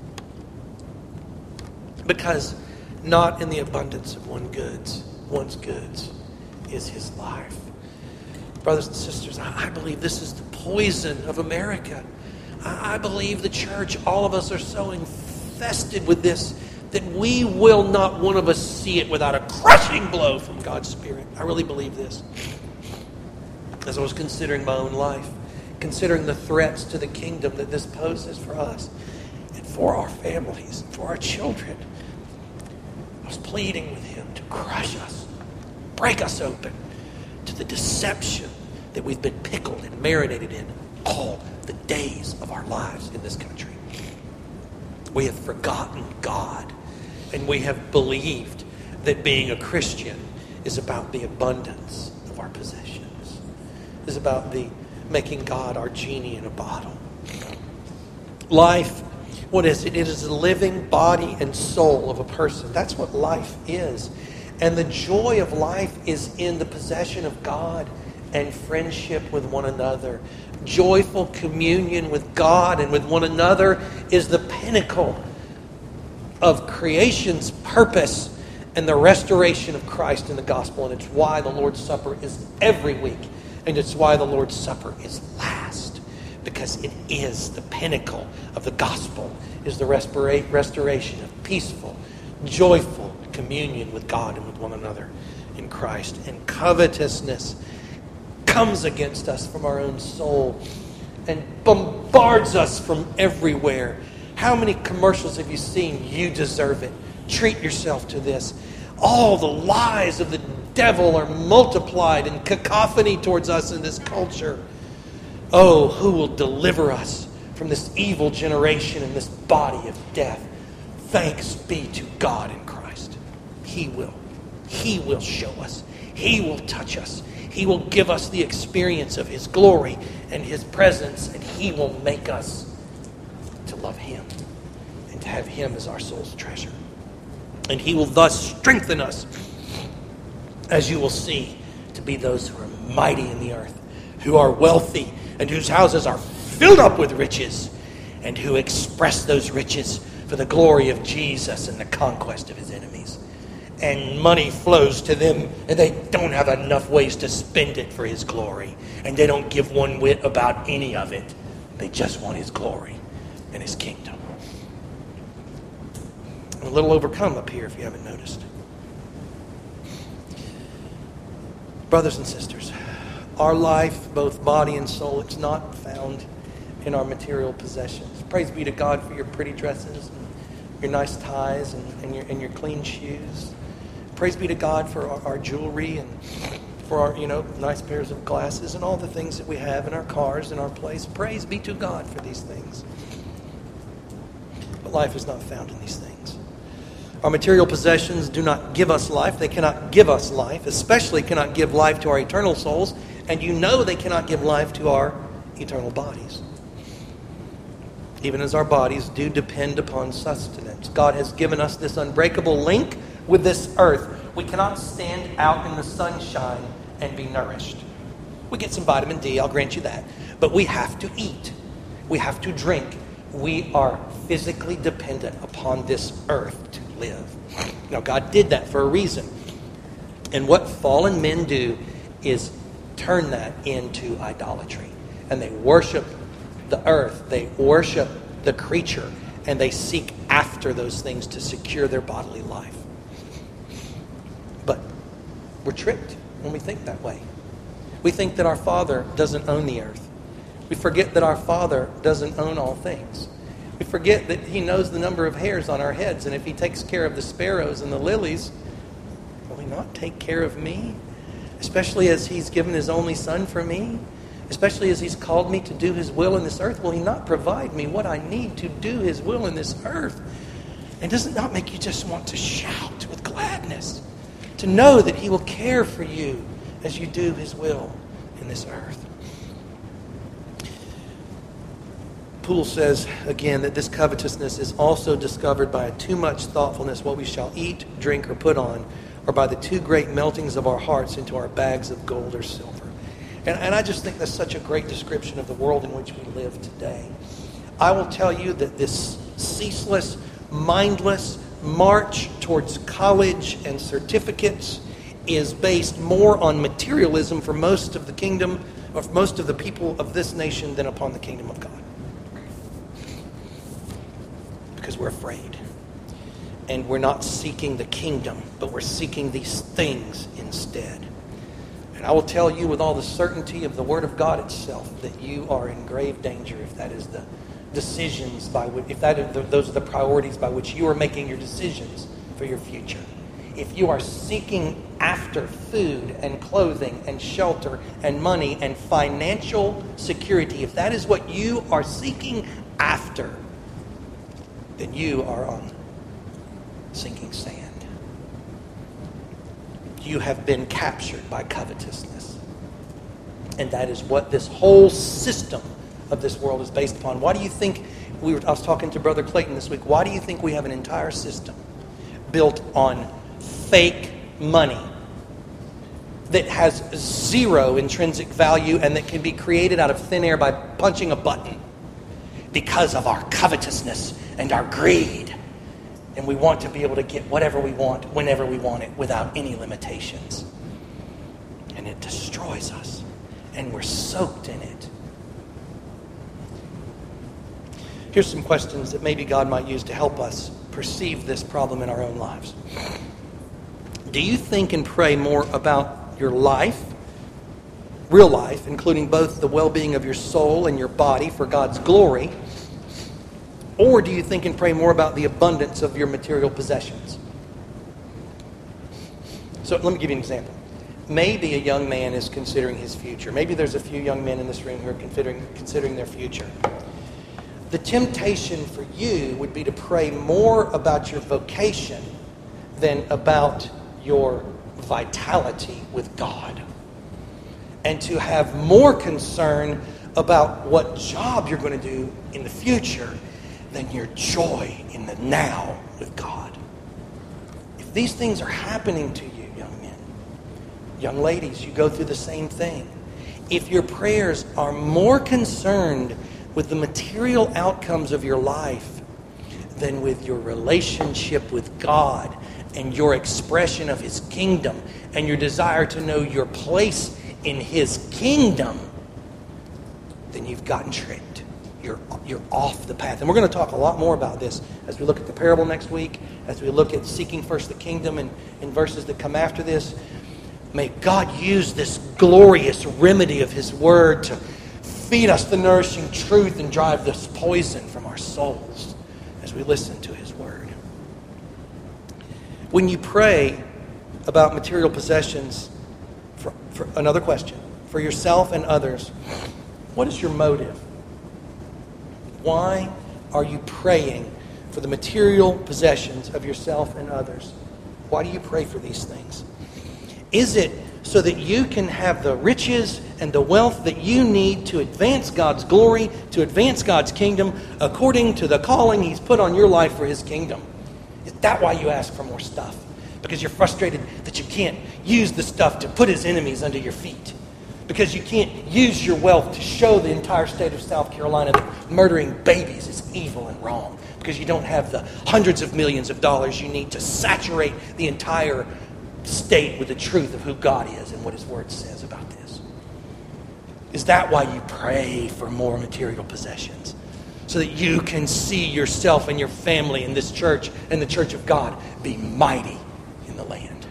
Because not in the abundance of one goods, one's goods is his life. Brothers and sisters, I believe this is the poison of America. I believe the church, all of us are so infested with this that we will not one of us see it without a crushing blow from God's Spirit. I really believe this. As I was considering my own life, considering the threats to the kingdom that this poses for us and for our families, for our children, I was pleading with him to crush us, break us open to the deception that we've been pickled and marinated in all the days of our lives in this country. We have forgotten God, and we have believed that being a Christian is about the abundance of our possessions, is about the making God our genie in a bottle. Life, what is it? It is the living body and soul of a person. That's what life is. And the joy of life is in the possession of God and friendship with one another. Joyful communion with God and with one another is the pinnacle of creation's purpose and the restoration of Christ in the gospel. And it's why the Lord's Supper is every week. And it's why the Lord's Supper is last. Because it is the pinnacle of the gospel, is the respira- restoration of peaceful, joyful communion with God and with one another in Christ. And covetousness comes against us from our own soul and bombards us from everywhere. How many commercials have you seen? You deserve it. Treat yourself to this. All the lies of the devil are multiplied in cacophony towards us in this culture. Oh, who will deliver us from this evil generation and this body of death? Thanks be to God in Christ. He will. He will show us. He will touch us. He will give us the experience of His glory and His presence, and He will make us to love Him and to have Him as our soul's treasure. And He will thus strengthen us, as you will see, to be those who are mighty in the earth, who are wealthy, and whose houses are filled up with riches, and who express those riches for the glory of Jesus and the conquest of His enemies. and money flows to them, and they don't have enough ways to spend it for his glory. And they don't give one whit about any of it. They just want his glory and his kingdom. I'm a little overcome up here if you haven't noticed. Brothers and sisters, our life, both body and soul, it's not found in our material possessions. Praise be to God for your pretty dresses and your nice ties and, and, your, and your clean shoes. Praise be to God for our, our jewelry and for our, you know, nice pairs of glasses and all the things that we have in our cars and our place. Praise be to God for these things. But life is not found in these things. Our material possessions do not give us life. They cannot give us life, especially cannot give life to our eternal souls. And you know they cannot give life to our eternal bodies. Even as our bodies do depend upon sustenance. God has given us this unbreakable link with this earth. We cannot stand out in the sunshine and be nourished. We get some vitamin D, I'll grant you that. But we have to eat. We have to drink. We are physically dependent upon this earth to live. Now, God did that for a reason. And what fallen men do is turn that into idolatry. And they worship the earth. They worship the creature. And they seek after those things to secure their bodily life. But we're tricked when we think that way. We think that our Father doesn't own the earth. We forget that our Father doesn't own all things. We forget that He knows the number of hairs on our heads. And if He takes care of the sparrows and the lilies, will He not take care of me? Especially as He's given His only Son for me? Especially as He's called me to do His will in this earth? Will He not provide me what I need to do His will in this earth? And does it not make you just want to shout with gladness? To know that He will care for you as you do His will in this earth. Poole says, again, that this covetousness is also discovered by a too much thoughtfulness what we shall eat, drink, or put on, or by the too great meltings of our hearts into our bags of gold or silver. And, and I just think that's such a great description of the world in which we live today. I will tell you that this ceaseless, mindless march towards college and certificates is based more on materialism for most of the kingdom, or for most of the people of this nation, than upon the kingdom of God. Because we're afraid. And we're not seeking the kingdom, but we're seeking these things instead. And I will tell you with all the certainty of the Word of God itself that you are in grave danger if that is the decisions by which, if that are the, those are the priorities by which you are making your decisions for your future. If you are seeking after food and clothing and shelter and money and financial security, if that is what you are seeking after, then you are on sinking sand. You have been captured by covetousness. And that is what this whole system of this world is based upon. Why do you think, we were, I was talking to Brother Clayton this week, why do you think we have an entire system built on fake money that has zero intrinsic value and that can be created out of thin air by punching a button? Because of our covetousness and our greed. And we want to be able to get whatever we want, whenever we want it, without any limitations. And it destroys us. And we're soaked in it. Here's some questions that maybe God might use to help us perceive this problem in our own lives. Do you think and pray more about your life, real life, including both the well-being of your soul and your body for God's glory? Or do you think and pray more about the abundance of your material possessions? So let me give you an example. Maybe a young man is considering his future. Maybe there's a few young men in this room who are considering, considering their future. The temptation for you would be to pray more about your vocation than about your vitality with God. And to have more concern about what job you're going to do in the future than your joy in the now with God. If these things are happening to you, young men, young ladies, you go through the same thing. If your prayers are more concerned with the material outcomes of your life than with your relationship with God and your expression of his kingdom and your desire to know your place in his kingdom, then you've gotten tricked. You're, you're off the path. And we're going to talk a lot more about this as we look at the parable next week, as we look at seeking first the kingdom and, and verses that come after this. May God use this glorious remedy of his word to feed us the nourishing truth and drive this poison from our souls as we listen to his word. When you pray about material possessions, for, for another question, for yourself and others, what is your motive? Why are you praying for the material possessions of yourself and others? Why do you pray for these things? Is it so that you can have the riches and the wealth that you need to advance God's glory, to advance God's kingdom according to the calling he's put on your life for his kingdom? Is that why you ask for more stuff? Because you're frustrated that you can't use the stuff to put his enemies under your feet. Because you can't use your wealth to show the entire state of South Carolina that murdering babies is evil and wrong. Because you don't have the hundreds of millions of dollars you need to saturate the entire state with the truth of who God is and what his word says about this. Is that why you pray for more material possessions? So that you can see yourself and your family in this church and the church of God be mighty in the land?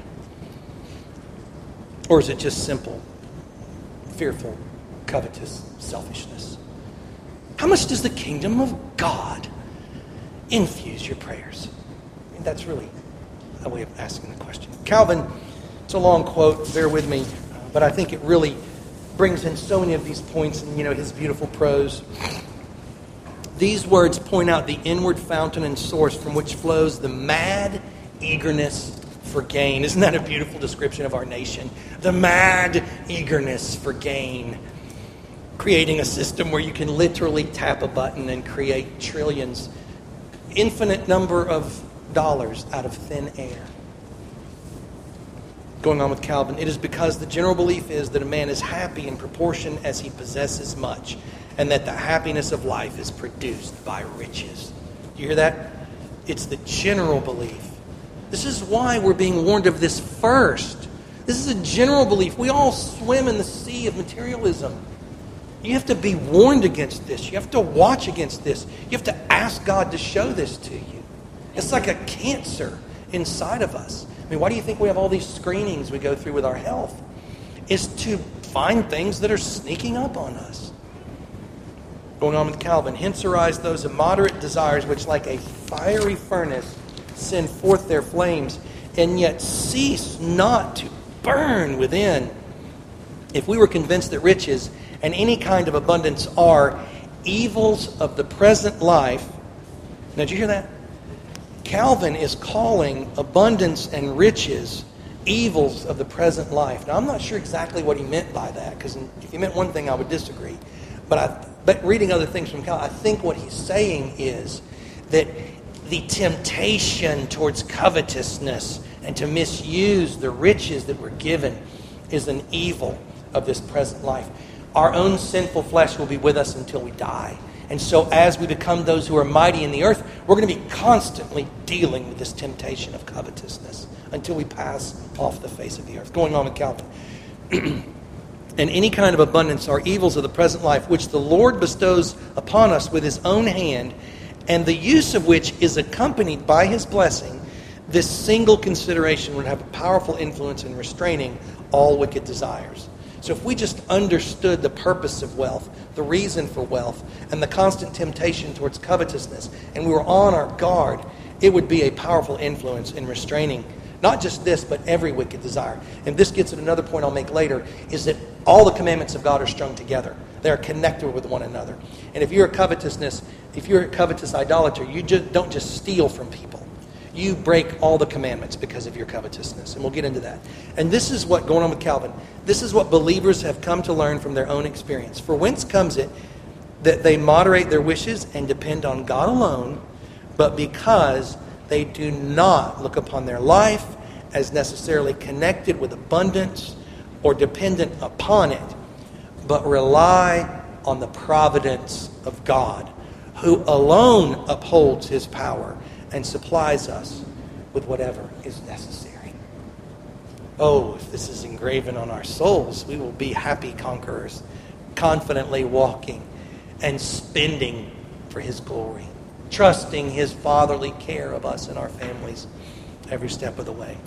Or is it just simple, fearful, covetous selfishness? How much does the kingdom of God infuse your prayers? I mean, that's really a way of asking the question. Calvin, it's a long quote, bear with me, but I think it really brings in so many of these points in, you know, his beautiful prose. These words point out the inward fountain and source from which flows the mad eagerness for gain. Isn't that a beautiful description of our nation? The mad eagerness for gain. Creating a system where you can literally tap a button and create trillions, infinite number of dollars out of thin air. Going on with Calvin, it is because the general belief is that a man is happy in proportion as he possesses much, and that the happiness of life is produced by riches. You hear that? It's the general belief. This is why we're being warned of this first. This is a general belief. We all swim in the sea of materialism. You have to be warned against this. You have to watch against this. You have to ask God to show this to you. It's like a cancer inside of us. I mean, why do you think we have all these screenings we go through with our health? It's to find things that are sneaking up on us. Going on with Calvin, hence arise those immoderate desires which like a fiery furnace send forth their flames, and yet cease not to burn within. If we were convinced that riches and any kind of abundance are evils of the present life. Now, did you hear that? Calvin is calling abundance and riches evils of the present life. Now, I'm not sure exactly what he meant by that, because if he meant one thing, I would disagree. But, I, but reading other things from Calvin, I think what he's saying is that the temptation towards covetousness and to misuse the riches that we're given is an evil of this present life. Our own sinful flesh will be with us until we die. And so as we become those who are mighty in the earth, we're going to be constantly dealing with this temptation of covetousness until we pass off the face of the earth. Going on with Calvin. And any kind of abundance are evils of the present life, which the Lord bestows upon us with his own hand, and the use of which is accompanied by his blessing. This single consideration would have a powerful influence in restraining all wicked desires. So if we just understood the purpose of wealth, the reason for wealth, and the constant temptation towards covetousness, and we were on our guard, it would be a powerful influence in restraining not just this, but every wicked desire. And this gets at another point I'll make later, is that all the commandments of God are strung together. They are connected with one another. And if you're a covetousness, if you're a covetous idolater, you just don't just steal from people. You break all the commandments because of your covetousness. And we'll get into that. And this is what, going on with Calvin, this is what believers have come to learn from their own experience. For whence comes it that they moderate their wishes and depend on God alone, but because they do not look upon their life as necessarily connected with abundance or dependent upon it, but rely on the providence of God, who alone upholds his power and supplies us with whatever is necessary. Oh, if this is engraven on our souls, we will be happy conquerors, confidently walking and spending for His glory, trusting His fatherly care of us and our families every step of the way.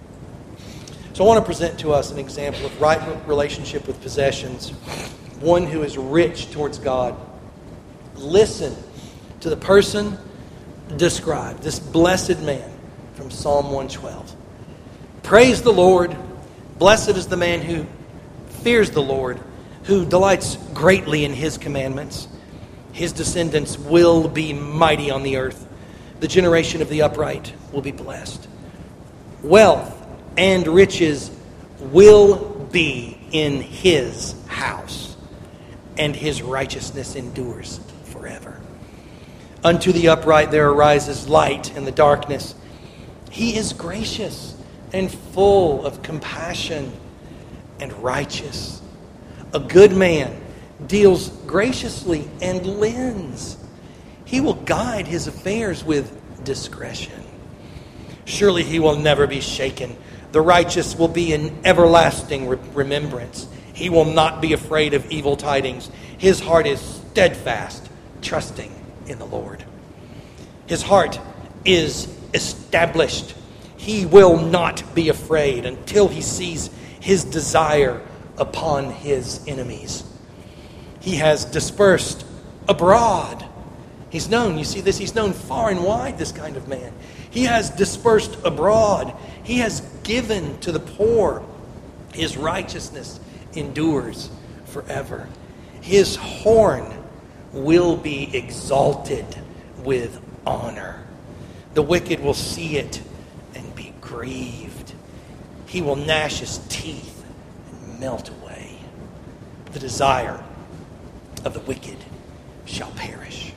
So I want to present to us an example of right relationship with possessions, one who is rich towards God. Listen to the person described, this blessed man from Psalm one twelve. Praise the Lord. Blessed is the man who fears the Lord, who delights greatly in His commandments. His descendants will be mighty on the earth. The generation of the upright will be blessed. Wealth and riches will be in His house, and His righteousness endures forever. Unto the upright there arises light in the darkness. He is gracious and full of compassion and righteous. A good man deals graciously and lends. He will guide his affairs with discretion. Surely he will never be shaken. The righteous will be in everlasting re- remembrance. He will not be afraid of evil tidings. His heart is steadfast, trusting in the Lord. His heart is established. He will not be afraid until he sees his desire upon his enemies. He has dispersed abroad. He's known, you see this, he's known far and wide, this kind of man. He has dispersed abroad. He has given to the poor. His righteousness endures forever. His horn will be exalted with honor. The wicked will see it and be grieved. He will gnash his teeth and melt away. The desire of the wicked shall perish.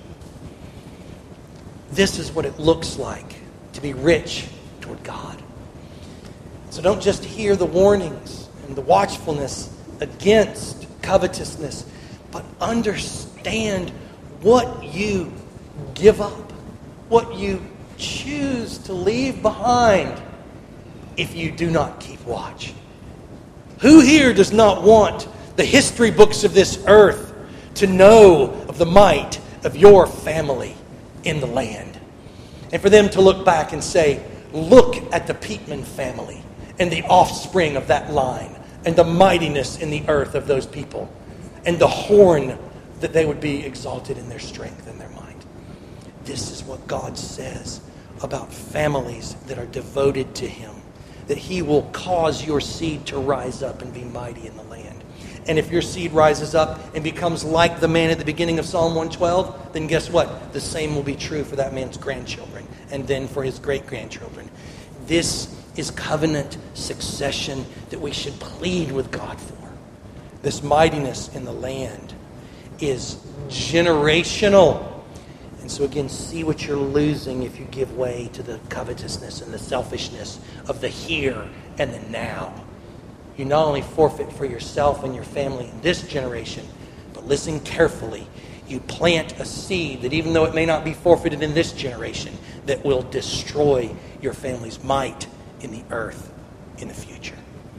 This is what it looks like to be rich toward God. So don't just hear the warnings and the watchfulness against covetousness, but understand what you give up, what you choose to leave behind if you do not keep watch. Who here does not want the history books of this earth to know of the might of your family in the land? And for them to look back and say, look at the Peatman family and the offspring of that line and the mightiness in the earth of those people and the horn that they would be exalted in their strength and their might. This is what God says about families that are devoted to Him, that He will cause your seed to rise up and be mighty in the land. And if your seed rises up and becomes like the man at the beginning of Psalm one twelve, then guess what? The same will be true for that man's grandchildren and then for his great-grandchildren. This is covenant succession that we should plead with God for. This mightiness in the land is generational. And so again, see what you're losing if you give way to the covetousness and the selfishness of the here and the now. You not only forfeit for yourself and your family in this generation, but listen carefully. You plant a seed that even though it may not be forfeited in this generation, that will destroy your family's might in the earth in the future.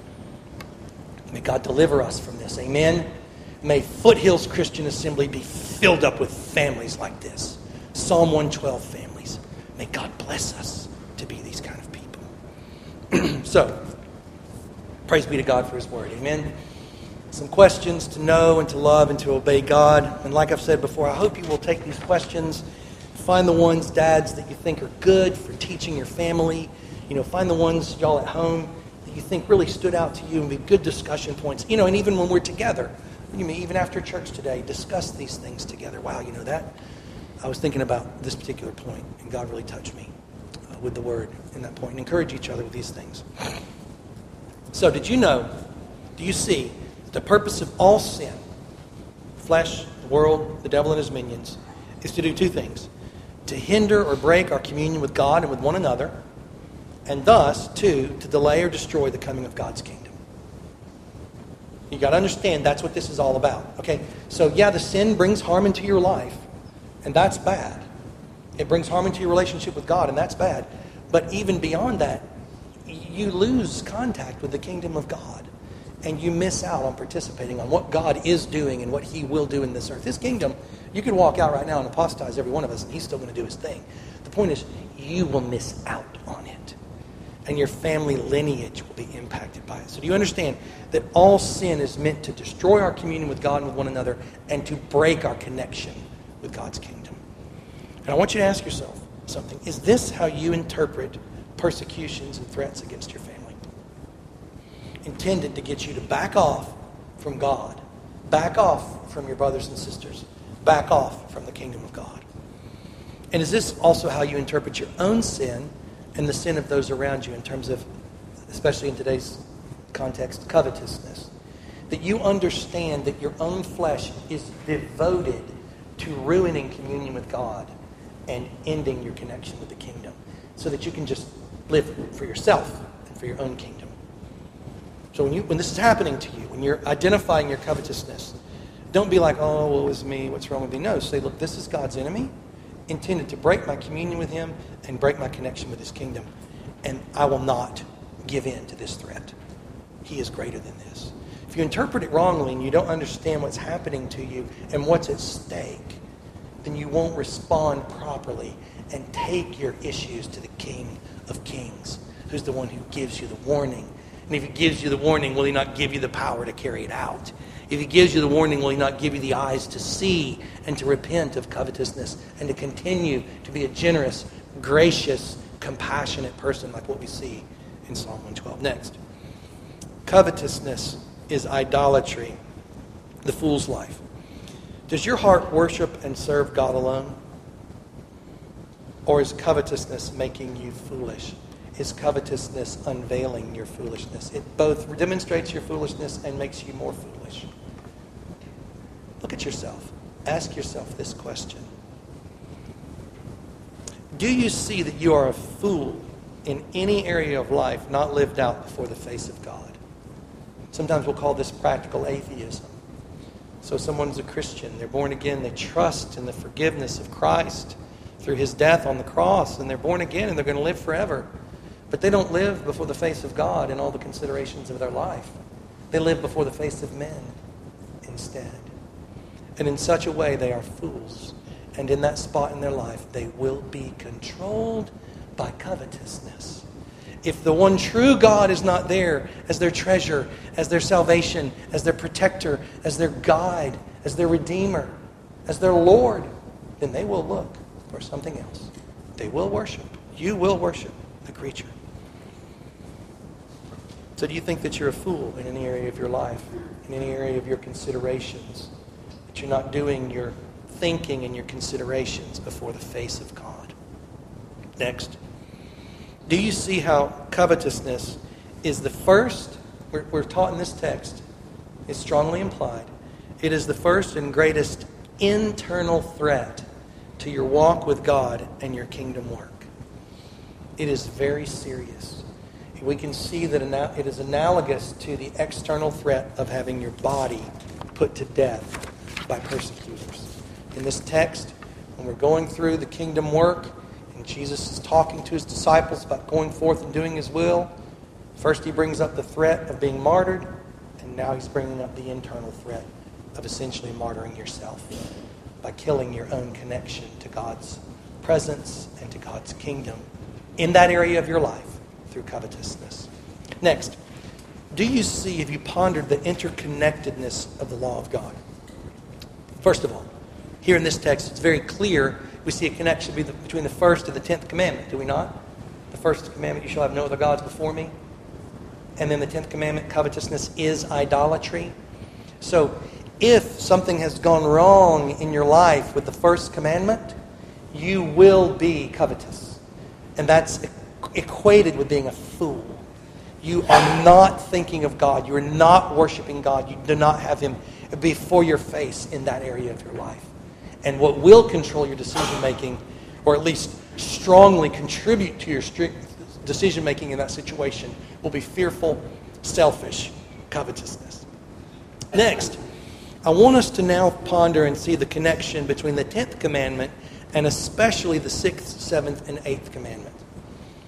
May God deliver us from this. Amen. May Foothills Christian Assembly be filled up with families like this. Psalm one twelve families. May God bless us to be these kind of people. So, praise be to God for His word. Amen. Some questions to know and to love and to obey God. And like I've said before, I hope you will take these questions, find the ones, dads, that you think are good for teaching your family. You know, find the ones, y'all at home, that you think really stood out to you and be good discussion points. You know, and even when we're together, you may even after church today, discuss these things together. Wow, you know that? I was thinking about this particular point, and God really touched me uh, with the word in that point. And encourage each other with these things. So, did you know, do you see, that the purpose of all sin, flesh, the world, the devil and his minions, is to do two things. To hinder or break our communion with God and with one another, and thus, two, to delay or destroy the coming of God's kingdom. You got to understand that's what this is all about. Okay, so yeah, the sin brings harm into your life, and that's bad. It brings harm into your relationship with God, and that's bad. But even beyond that, you lose contact with the kingdom of God. And you miss out on participating on what God is doing and what he will do in this earth. His kingdom, you could walk out right now and apostatize every one of us, and he's still going to do his thing. The point is, you will miss out on it. And your family lineage will be impacted by it. So do you understand that all sin is meant to destroy our communion with God and with one another and to break our connection with God's kingdom? And I want you to ask yourself something. Is this how you interpret persecutions and threats against your family? Intended to get you to back off from God, back off from your brothers and sisters, back off from the kingdom of God. And is this also how you interpret your own sin and the sin of those around you in terms of, especially in today's context, covetousness? That you understand that your own flesh is devoted to ruining communion with God and ending your connection with the kingdom, so that you can just live for yourself and for your own kingdom. So when you when this is happening to you, when you're identifying your covetousness, don't be like, oh, woe is me, what's wrong with me? No, say, look, this is God's enemy, intended to break my communion with him and break my connection with his kingdom. And I will not give in to this threat. He is greater than this. If you interpret it wrongly and you don't understand what's happening to you and what's at stake, then you won't respond properly and take your issues to the King of Kings, who's the one who gives you the warning. And if he gives you the warning, will he not give you the power to carry it out? If he gives you the warning, will he not give you the eyes to see and to repent of covetousness and to continue to be a generous, gracious, compassionate person like what we see in Psalm one twelve? Next, covetousness is idolatry, the fool's life. Does your heart worship and serve God alone? Or is covetousness making you foolish? Is covetousness unveiling your foolishness? It both demonstrates your foolishness and makes you more foolish. Look at yourself. Ask yourself this question. Do you see that you are a fool in any area of life not lived out before the face of God? Sometimes we'll call this practical atheism. So someone's a Christian, they're born again, they trust in the forgiveness of Christ through his death on the cross, and they're born again and they're going to live forever. But they don't live before the face of God in all the considerations of their life. They live before the face of men instead. And in such a way, they are fools. And in that spot in their life, they will be controlled by covetousness. If the one true God is not there as their treasure, as their salvation, as their protector, as their guide, as their redeemer, as their Lord, then they will look for something else. They will worship. You will worship the creature. So do you think that you're a fool in any area of your life, in any area of your considerations, that you're not doing your thinking and your considerations before the face of God? Next, do you see how covetousness is the first, we're, we're taught in this text, it's strongly implied, it is the first and greatest internal threat to your walk with God and your kingdom work. It is very serious. We can see that it is analogous to the external threat of having your body put to death by persecutors. In this text, when we're going through the kingdom work, and Jesus is talking to his disciples about going forth and doing his will, first he brings up the threat of being martyred, and now he's bringing up the internal threat of essentially martyring yourself by killing your own connection to God's presence and to God's kingdom in that area of your life through covetousness. Next, do you see, have you pondered the interconnectedness of the law of God? First of all, here in this text, it's very clear we see a connection between the first and the tenth commandment, do we not? The first commandment, you shall have no other gods before me. And then the tenth commandment, covetousness is idolatry. So if something has gone wrong in your life with the first commandment, you will be covetous. And that's equated with being a fool. You are not thinking of God. You are not worshiping God. You do not have him before your face in that area of your life. And what will control your decision making, or at least strongly contribute to your decision making in that situation, will be fearful, selfish covetousness. Next, I want us to now ponder and see the connection between the tenth commandment and especially the sixth, seventh, and eighth commandment.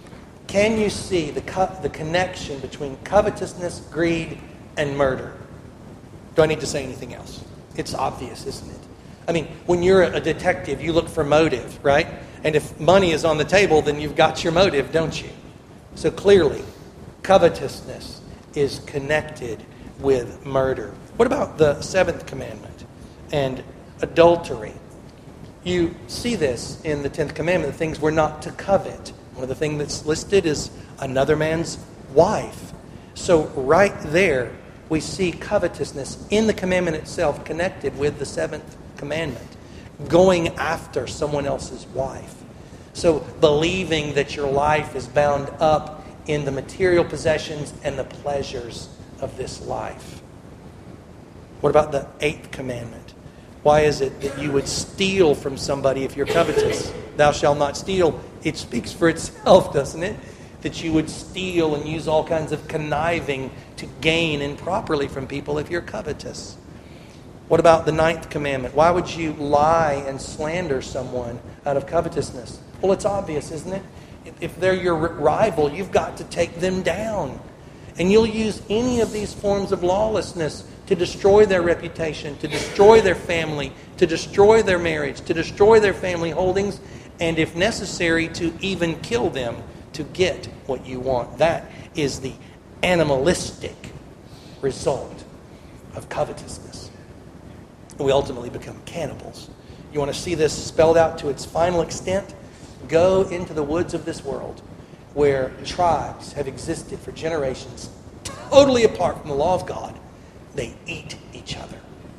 Can you see the, co- the connection between covetousness, greed, and murder? Do I need to say anything else? It's obvious, isn't it? I mean, when you're a detective, you look for motive, right? And if money is on the table, then you've got your motive, don't you? So clearly, covetousness is connected with murder. What about the seventh commandment and adultery? You see this in the tenth commandment, the things we're not to covet. One of the things that's listed is another man's wife. So right there, we see covetousness in the commandment itself connected with the seventh commandment, going after someone else's wife. So believing that your life is bound up in the material possessions and the pleasures of this life. What about the eighth commandment? Why is it that you would steal from somebody if you're covetous? Thou shalt not steal. It speaks for itself, doesn't it? That you would steal and use all kinds of conniving to gain improperly from people if you're covetous. What about the ninth commandment? Why would you lie and slander someone out of covetousness? Well, it's obvious, isn't it? If they're your rival, you've got to take them down. And you'll use any of these forms of lawlessness to destroy their reputation, to destroy their family, to destroy their marriage, to destroy their family holdings, and if necessary, to even kill them to get what you want. That is the animalistic result of covetousness. We ultimately become cannibals. You want to see this spelled out to its final extent? Go into the woods of this world where tribes have existed for generations totally apart from the law of God. They eat each other.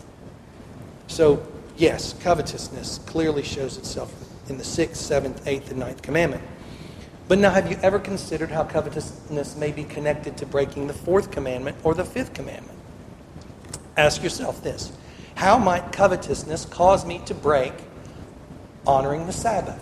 So, yes, covetousness clearly shows itself in the sixth, seventh, eighth, and ninth commandment. But now, have you ever considered how covetousness may be connected to breaking the fourth commandment or the fifth commandment? Ask yourself this. How might covetousness cause me to break honoring the Sabbath?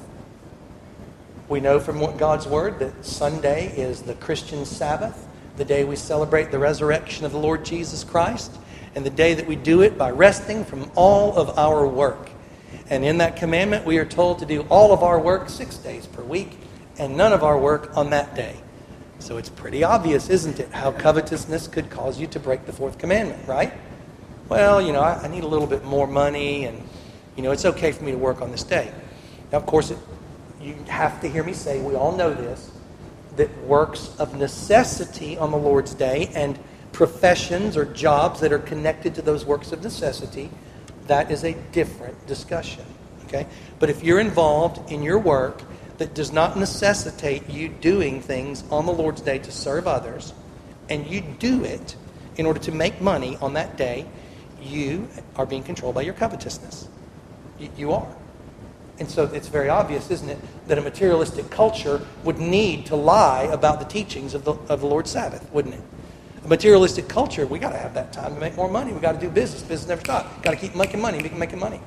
We know from God's Word that Sunday is the Christian Sabbath, the day we celebrate the resurrection of the Lord Jesus Christ, and the day that we do it by resting from all of our work. And in that commandment, we are told to do all of our work six days per week, and none of our work on that day. So it's pretty obvious, isn't it, how covetousness could cause you to break the fourth commandment, right? Well, you know, I, I need a little bit more money, and, you know, it's okay for me to work on this day. Now, of course, it, you have to hear me say, we all know this, that works of necessity on the Lord's day and professions or jobs that are connected to those works of necessity, that is a different discussion, okay? But if you're involved in your work that does not necessitate you doing things on the Lord's day to serve others, and you do it in order to make money on that day, you are being controlled by your covetousness. You, you are. And so it's very obvious, isn't it, that a materialistic culture would need to lie about the teachings of the, of the Lord's Sabbath, wouldn't it? A materialistic culture, we got to have that time to make more money. We got to do business. Business never stops. Got to keep making money, making, making money.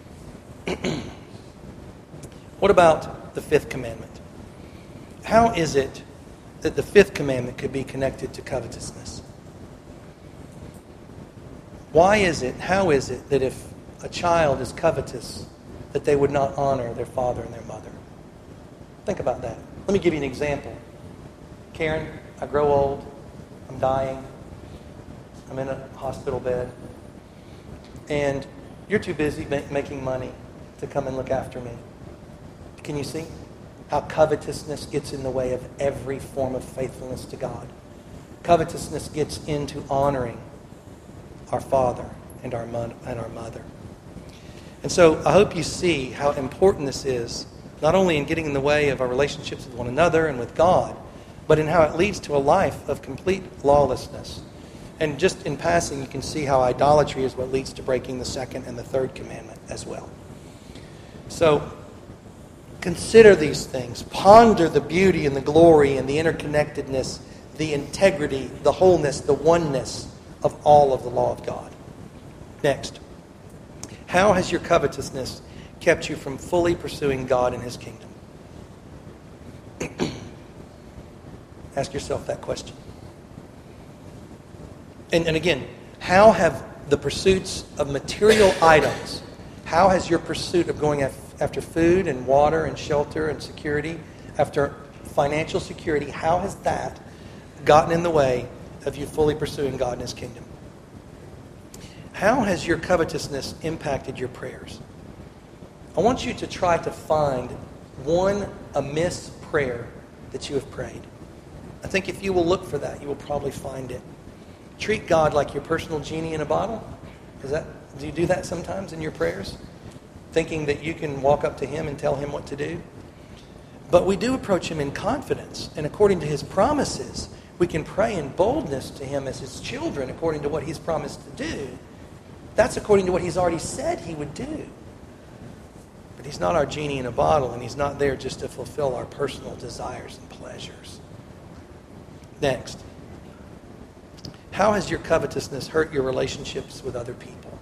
What about the fifth commandment? How is it that the fifth commandment could be connected to covetousness? Why is it, how is it that if a child is covetous, that they would not honor their father and their mother? Think about that. Let me give you an example. Karen, I grow old. I'm dying. I'm in a hospital bed. And you're too busy ma- making money to come and look after me. Can you see how covetousness gets in the way of every form of faithfulness to God? Covetousness gets into honoring our father and our, mon- and our mother. And so I hope you see how important this is, not only in getting in the way of our relationships with one another and with God, but in how it leads to a life of complete lawlessness. And just in passing, you can see how idolatry is what leads to breaking the second and the third commandment as well. So consider these things. Ponder the beauty and the glory and the interconnectedness, the integrity, the wholeness, the oneness of all of the law of God. Next. How has your covetousness kept you from fully pursuing God and His kingdom? Ask yourself that question. And, and again, how have the pursuits of material items, how has your pursuit of going after food and water and shelter and security, after financial security, how has that gotten in the way of you fully pursuing God and His kingdom? How has your covetousness impacted your prayers? I want you to try to find one amiss prayer that you have prayed. I think if you will look for that, you will probably find it. Treat God like your personal genie in a bottle. Is that, do you do that sometimes in your prayers? Thinking that you can walk up to Him and tell Him what to do? But we do approach Him in confidence, and according to His promises, we can pray in boldness to Him as His children according to what He's promised to do. That's according to what He's already said He would do. But He's not our genie in a bottle, and He's not there just to fulfill our personal desires and pleasures. Next, how has your covetousness hurt your relationships with other people?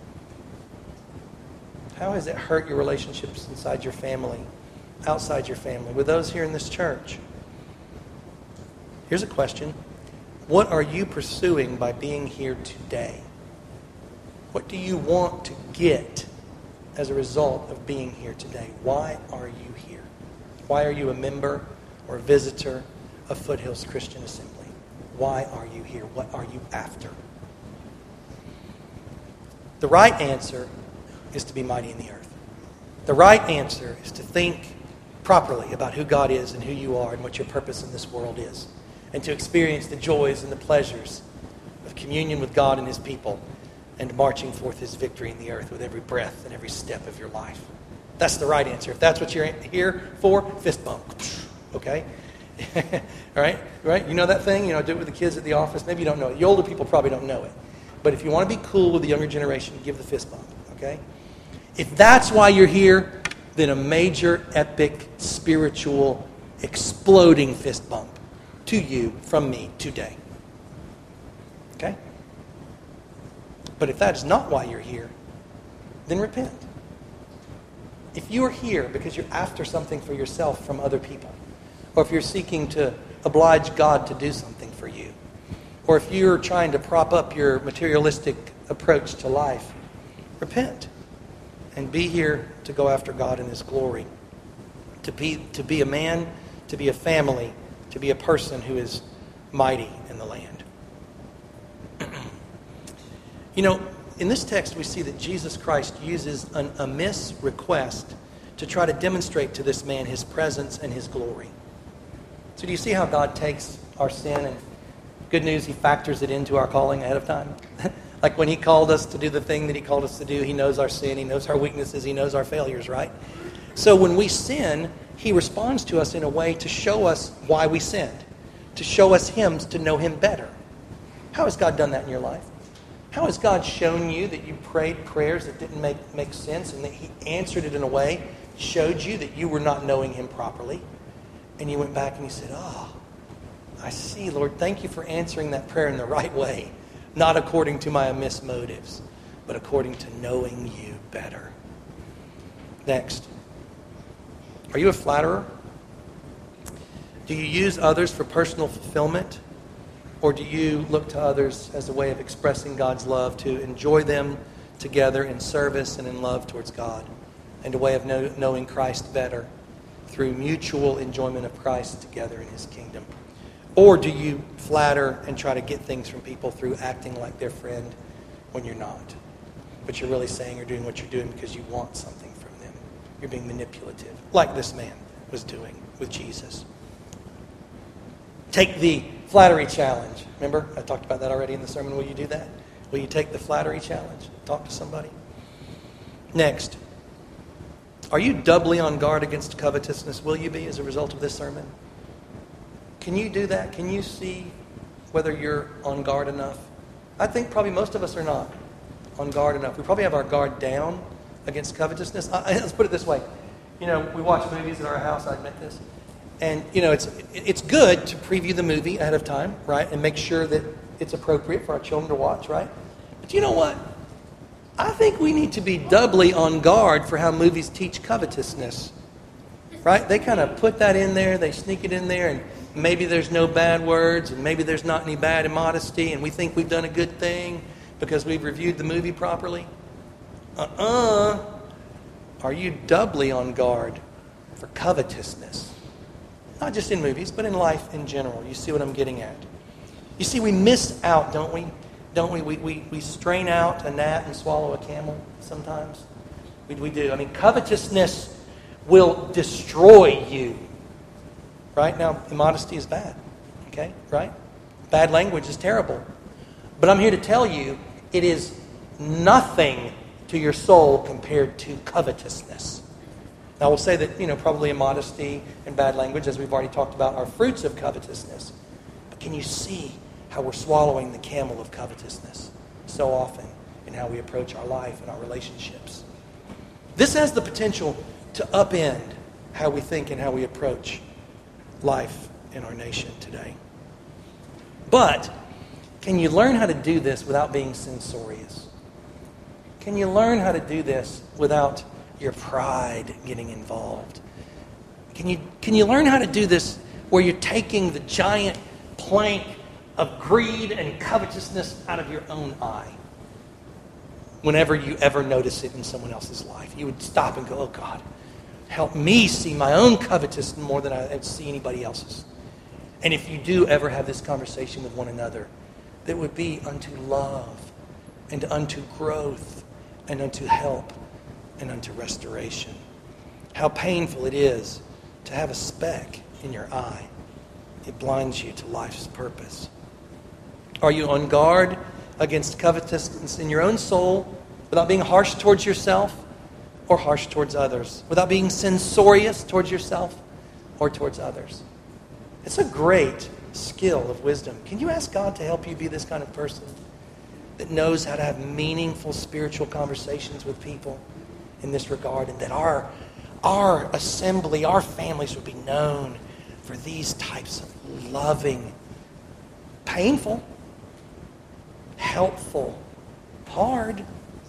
How has it hurt your relationships inside your family, outside your family, with those here in this church? Here's a question. What are you pursuing by being here today? What do you want to get as a result of being here today? Why are you here? Why are you a member or a visitor of Foothills Christian Assembly? Why are you here? What are you after? The right answer is to be mighty in the earth. The right answer is to think properly about who God is and who you are and what your purpose in this world is. And to experience the joys and the pleasures of communion with God and His people and marching forth His victory in the earth with every breath and every step of your life. That's the right answer. If that's what you're here for, fist bump. Okay? All right? Right? You know that thing? You know, do it with the kids at the office. Maybe you don't know it. The older people probably don't know it. But if you want to be cool with the younger generation, give the fist bump. Okay? If that's why you're here, then a major, epic, spiritual, exploding fist bump to you from me today. Okay? But if that is not why you're here, then repent. If you are here because you're after something for yourself from other people, or if you're seeking to oblige God to do something for you, or if you're trying to prop up your materialistic approach to life, repent and be here to go after God in His glory, to be, to be a man, to be a family, to be a person who is mighty in the land. You know, in this text we see that Jesus Christ uses an amiss request to try to demonstrate to this man His presence and His glory. So do you see how God takes our sin and, good news, He factors it into our calling ahead of time? Like when He called us to do the thing that He called us to do, He knows our sin, He knows our weaknesses, He knows our failures, right? So when we sin, He responds to us in a way to show us why we sinned, to show us Him, to know Him better. How has God done that in your life? How has God shown you that you prayed prayers that didn't make, make sense and that He answered it in a way, showed you that you were not knowing Him properly? And you went back and you said, oh, I see, Lord, thank you for answering that prayer in the right way. Not according to my amiss motives, but according to knowing you better. Next. Are you a flatterer? Do you use others for personal fulfillment? Or do you look to others as a way of expressing God's love, to enjoy them together in service and in love towards God, and a way of know, knowing Christ better through mutual enjoyment of Christ together in His kingdom? Or do you flatter and try to get things from people through acting like their friend when you're not? But you're really saying or doing what you're doing because you want something from them. You're being manipulative, like this man was doing with Jesus. Take the flattery challenge. Remember, I talked about that already in the sermon. Will you do that? Will you take the flattery challenge? Talk to somebody. Next. Are you doubly on guard against covetousness? Will you be as a result of this sermon? Can you do that? Can you see whether you're on guard enough? I think probably most of us are not on guard enough. We probably have our guard down against covetousness. I, let's put it this way. You know, we watch movies at our house. I admit this. And, you know, it's it's good to preview the movie ahead of time, right? And make sure that it's appropriate for our children to watch, right? But you know what? I think we need to be doubly on guard for how movies teach covetousness, right? They kind of put that in there. They sneak it in there, and maybe there's no bad words, and maybe there's not any bad immodesty, and we think we've done a good thing because we've reviewed the movie properly. Uh-uh. Are you doubly on guard for covetousness? not just in movies, but in life in general. You see what I'm getting at? You see, we miss out, don't we? Don't we? We, we, we strain out a gnat and swallow a camel sometimes. We, we do. I mean, covetousness will destroy you. Right? Now, immodesty is bad. Okay? Right? Bad language is terrible. But I'm here to tell you, it is nothing to your soul compared to covetousness. Now, we'll say that, you know, probably immodesty and bad language, as we've already talked about, are fruits of covetousness. But can you see how we're swallowing the camel of covetousness so often in how we approach our life and our relationships? This has the potential to upend how we think and how we approach life in our nation today. But can you learn how to do this without being censorious? Can you learn how to do this without your pride getting involved? Can you, can you learn how to do this where you're taking the giant plank of greed and covetousness out of your own eye? Whenever you ever notice it in someone else's life, you would stop and go, oh God, help me see my own covetousness more than I see anybody else's. And if you do ever have this conversation with one another, that would be unto love and unto growth and unto help and unto restoration. How painful it is to have a speck in your eye. It blinds you to life's purpose. Are you on guard against covetousness in your own soul without being harsh towards yourself or harsh towards others? Without being censorious towards yourself or towards others? It's a great skill of wisdom. Can you ask God to help you be this kind of person that knows how to have meaningful spiritual conversations with people in this regard, and that our, our assembly, our families would be known for these types of loving, painful, helpful, hard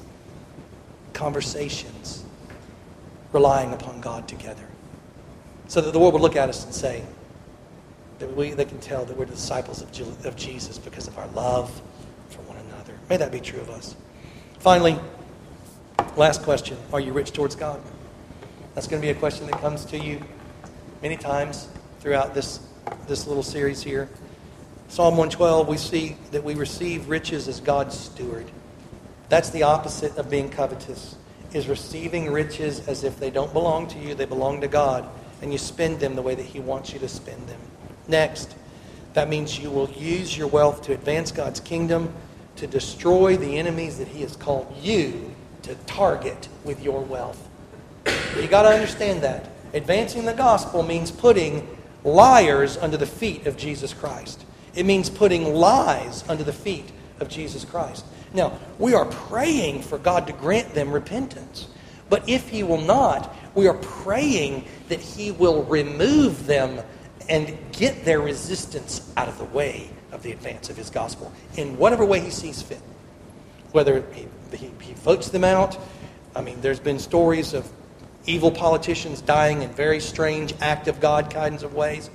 conversations relying upon God together, so that the world would look at us and say that we they can tell that we're disciples of, Je- of Jesus because of our love for one another. May that be true of us. Finally, last question, are you rich towards God? That's going to be a question that comes to you many times throughout this, this little series here. Psalm one twelve, we see that we receive riches as God's steward. That's the opposite of being covetous, is receiving riches as if they don't belong to you, they belong to God, and you spend them the way that He wants you to spend them. Next, that means you will use your wealth to advance God's kingdom, to destroy the enemies that He has called you to target with your wealth. You got to understand that. Advancing the gospel means putting liars under the feet of Jesus Christ. It means putting lies under the feet of Jesus Christ. Now, we are praying for God to grant them repentance. But if He will not, we are praying that He will remove them and get their resistance out of the way of the advance of His gospel in whatever way He sees fit. Whether He, he, he votes them out. I mean, there's been stories of evil politicians dying in very strange act of God kinds of ways.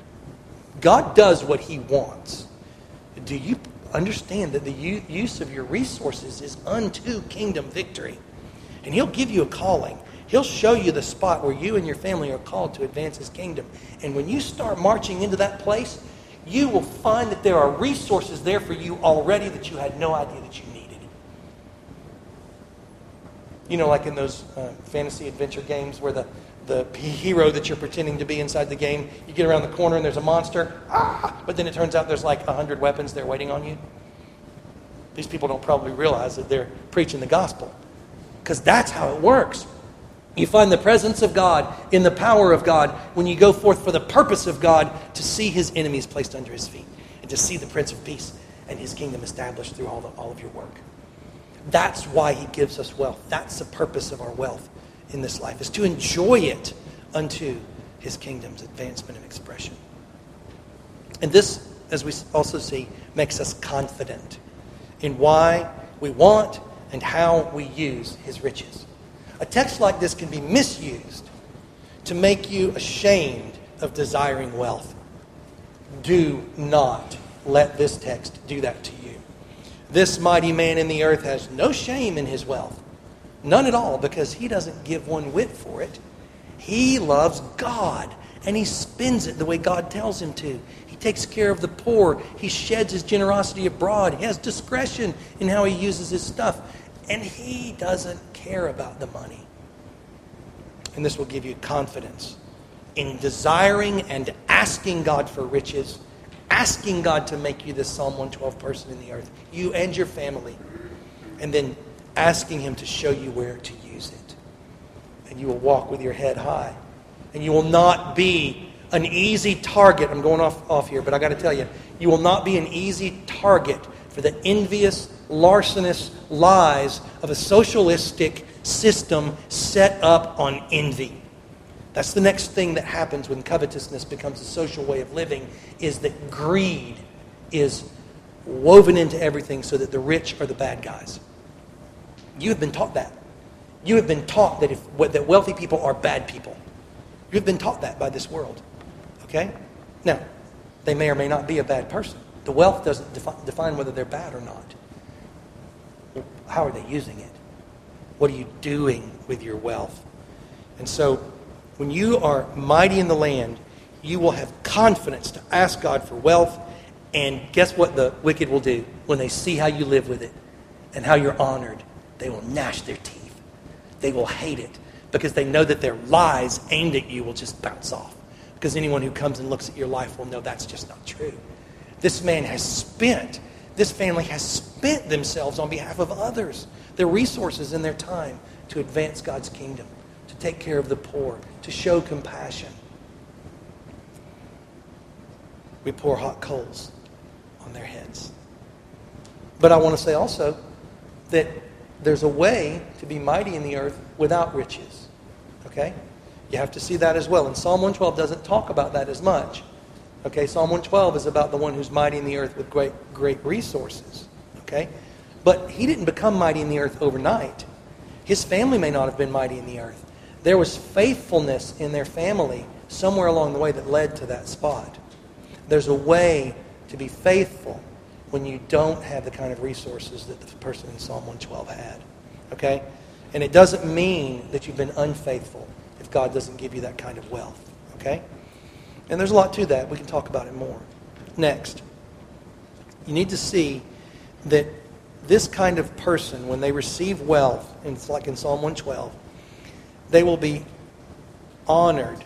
God does what He wants. Do you understand that the use of your resources is unto kingdom victory? And He'll give you a calling. He'll show you the spot where you and your family are called to advance His kingdom. And when you start marching into that place, you will find that there are resources there for you already that you had no idea that you needed. You know, like in those uh, fantasy adventure games where the, the hero that you're pretending to be inside the game, you get around the corner and there's a monster, ah, but then it turns out there's like a hundred weapons there waiting on you. These people don't probably realize that they're preaching the gospel, because that's how it works. You find the presence of God in the power of God when you go forth for the purpose of God to see His enemies placed under His feet and to see the Prince of Peace and His kingdom established through all, the, all of your work. That's why He gives us wealth. That's the purpose of our wealth in this life, is to enjoy it unto His kingdom's advancement and expression. And this, as we also see, makes us confident in why we want and how we use His riches. A text like this can be misused to make you ashamed of desiring wealth. Do not let this text do that to you. This mighty man in the earth has no shame in his wealth. None at all, because he doesn't give one whit for it. He loves God and he spends it the way God tells him to. He takes care of the poor. He sheds his generosity abroad. He has discretion in how he uses his stuff. And he doesn't care about the money. And this will give you confidence in desiring and asking God for riches, asking God to make you this Psalm one twelve person in the earth, you and your family, and then asking him to show you where to use it. And you will walk with your head high. And you will not be an easy target. I'm going off, off here, but I got to tell you, you will not be an easy target for the envious, larcenous lies of a socialistic system set up on envy. That's the next thing that happens when covetousness becomes a social way of living, is that greed is woven into everything so that the rich are the bad guys. You have been taught that. You have been taught that, if, that wealthy people are bad people. You've been taught that by this world. Okay? Now, they may or may not be a bad person. The wealth doesn't defi- define whether they're bad or not. Well, how are they using it? What are you doing with your wealth? And so, when you are mighty in the land, you will have confidence to ask God for wealth. And guess what the wicked will do when they see how you live with it and how you're honored? They will gnash their teeth. They will hate it because they know that their lies aimed at you will just bounce off. Because anyone who comes and looks at your life will know that's just not true. This man has spent, this family has spent themselves on behalf of others, their resources and their time to advance God's kingdom, to take care of the poor, to show compassion. We pour hot coals on their heads. But I want to say also that there's a way to be mighty in the earth without riches. Okay? You have to see that as well. And Psalm one twelve doesn't talk about that as much. Okay? Psalm one twelve is about the one who's mighty in the earth with great, great resources. Okay? But he didn't become mighty in the earth overnight. His family may not have been mighty in the earth. There was faithfulness in their family somewhere along the way that led to that spot. There's a way to be faithful when you don't have the kind of resources that the person in Psalm one twelve had. Okay? And it doesn't mean that you've been unfaithful if God doesn't give you that kind of wealth. Okay? And there's a lot to that. We can talk about it more. Next, you need to see that this kind of person, when they receive wealth, and it's like in Psalm one twelve, they will be honored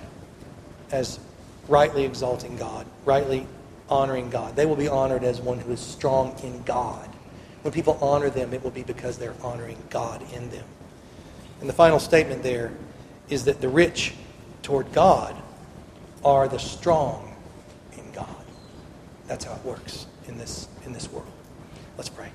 as rightly exalting God, rightly honoring God. They will be honored as one who is strong in God. When people honor them, it will be because they're honoring God in them. And the final statement there is that the rich toward God are the strong in God. That's how it works in this, in this world. Let's pray.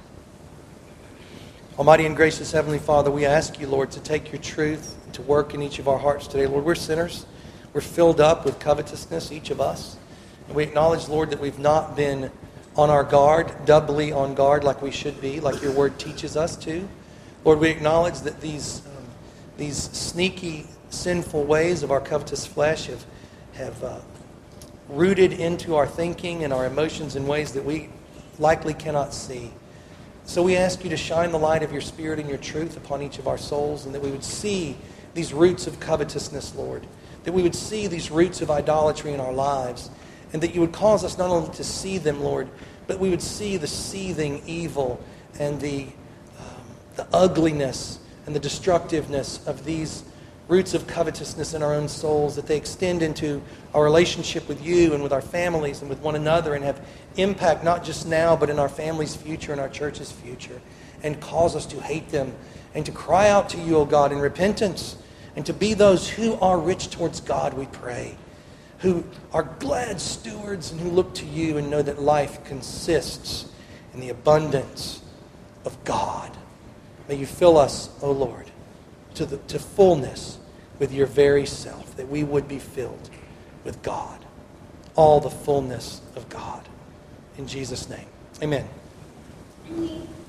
Almighty and gracious Heavenly Father, we ask you, Lord, to take your truth to work in each of our hearts today. Lord, we're sinners. We're filled up with covetousness, each of us. And we acknowledge, Lord, that we've not been on our guard, doubly on guard like we should be, like your word teaches us to. Lord, we acknowledge that these um, these sneaky, sinful ways of our covetous flesh have, have uh, rooted into our thinking and our emotions in ways that we likely cannot see. So we ask you to shine the light of your Spirit and your truth upon each of our souls, and that we would see these roots of covetousness, Lord. That we would see these roots of idolatry in our lives, and that you would cause us not only to see them, Lord, but we would see the seething evil and the, um, the ugliness and the destructiveness of these roots of covetousness in our own souls, that they extend into our relationship with you and with our families and with one another, and have impact not just now, but in our family's future and our church's future, and cause us to hate them and to cry out to you, O God, in repentance, and to be those who are rich towards God, we pray, who are glad stewards and who look to you and know that life consists in the abundance of God. May you fill us, O Lord, to the to fullness with your very self, that we would be filled with God, all the fullness of God. In Jesus' name, amen.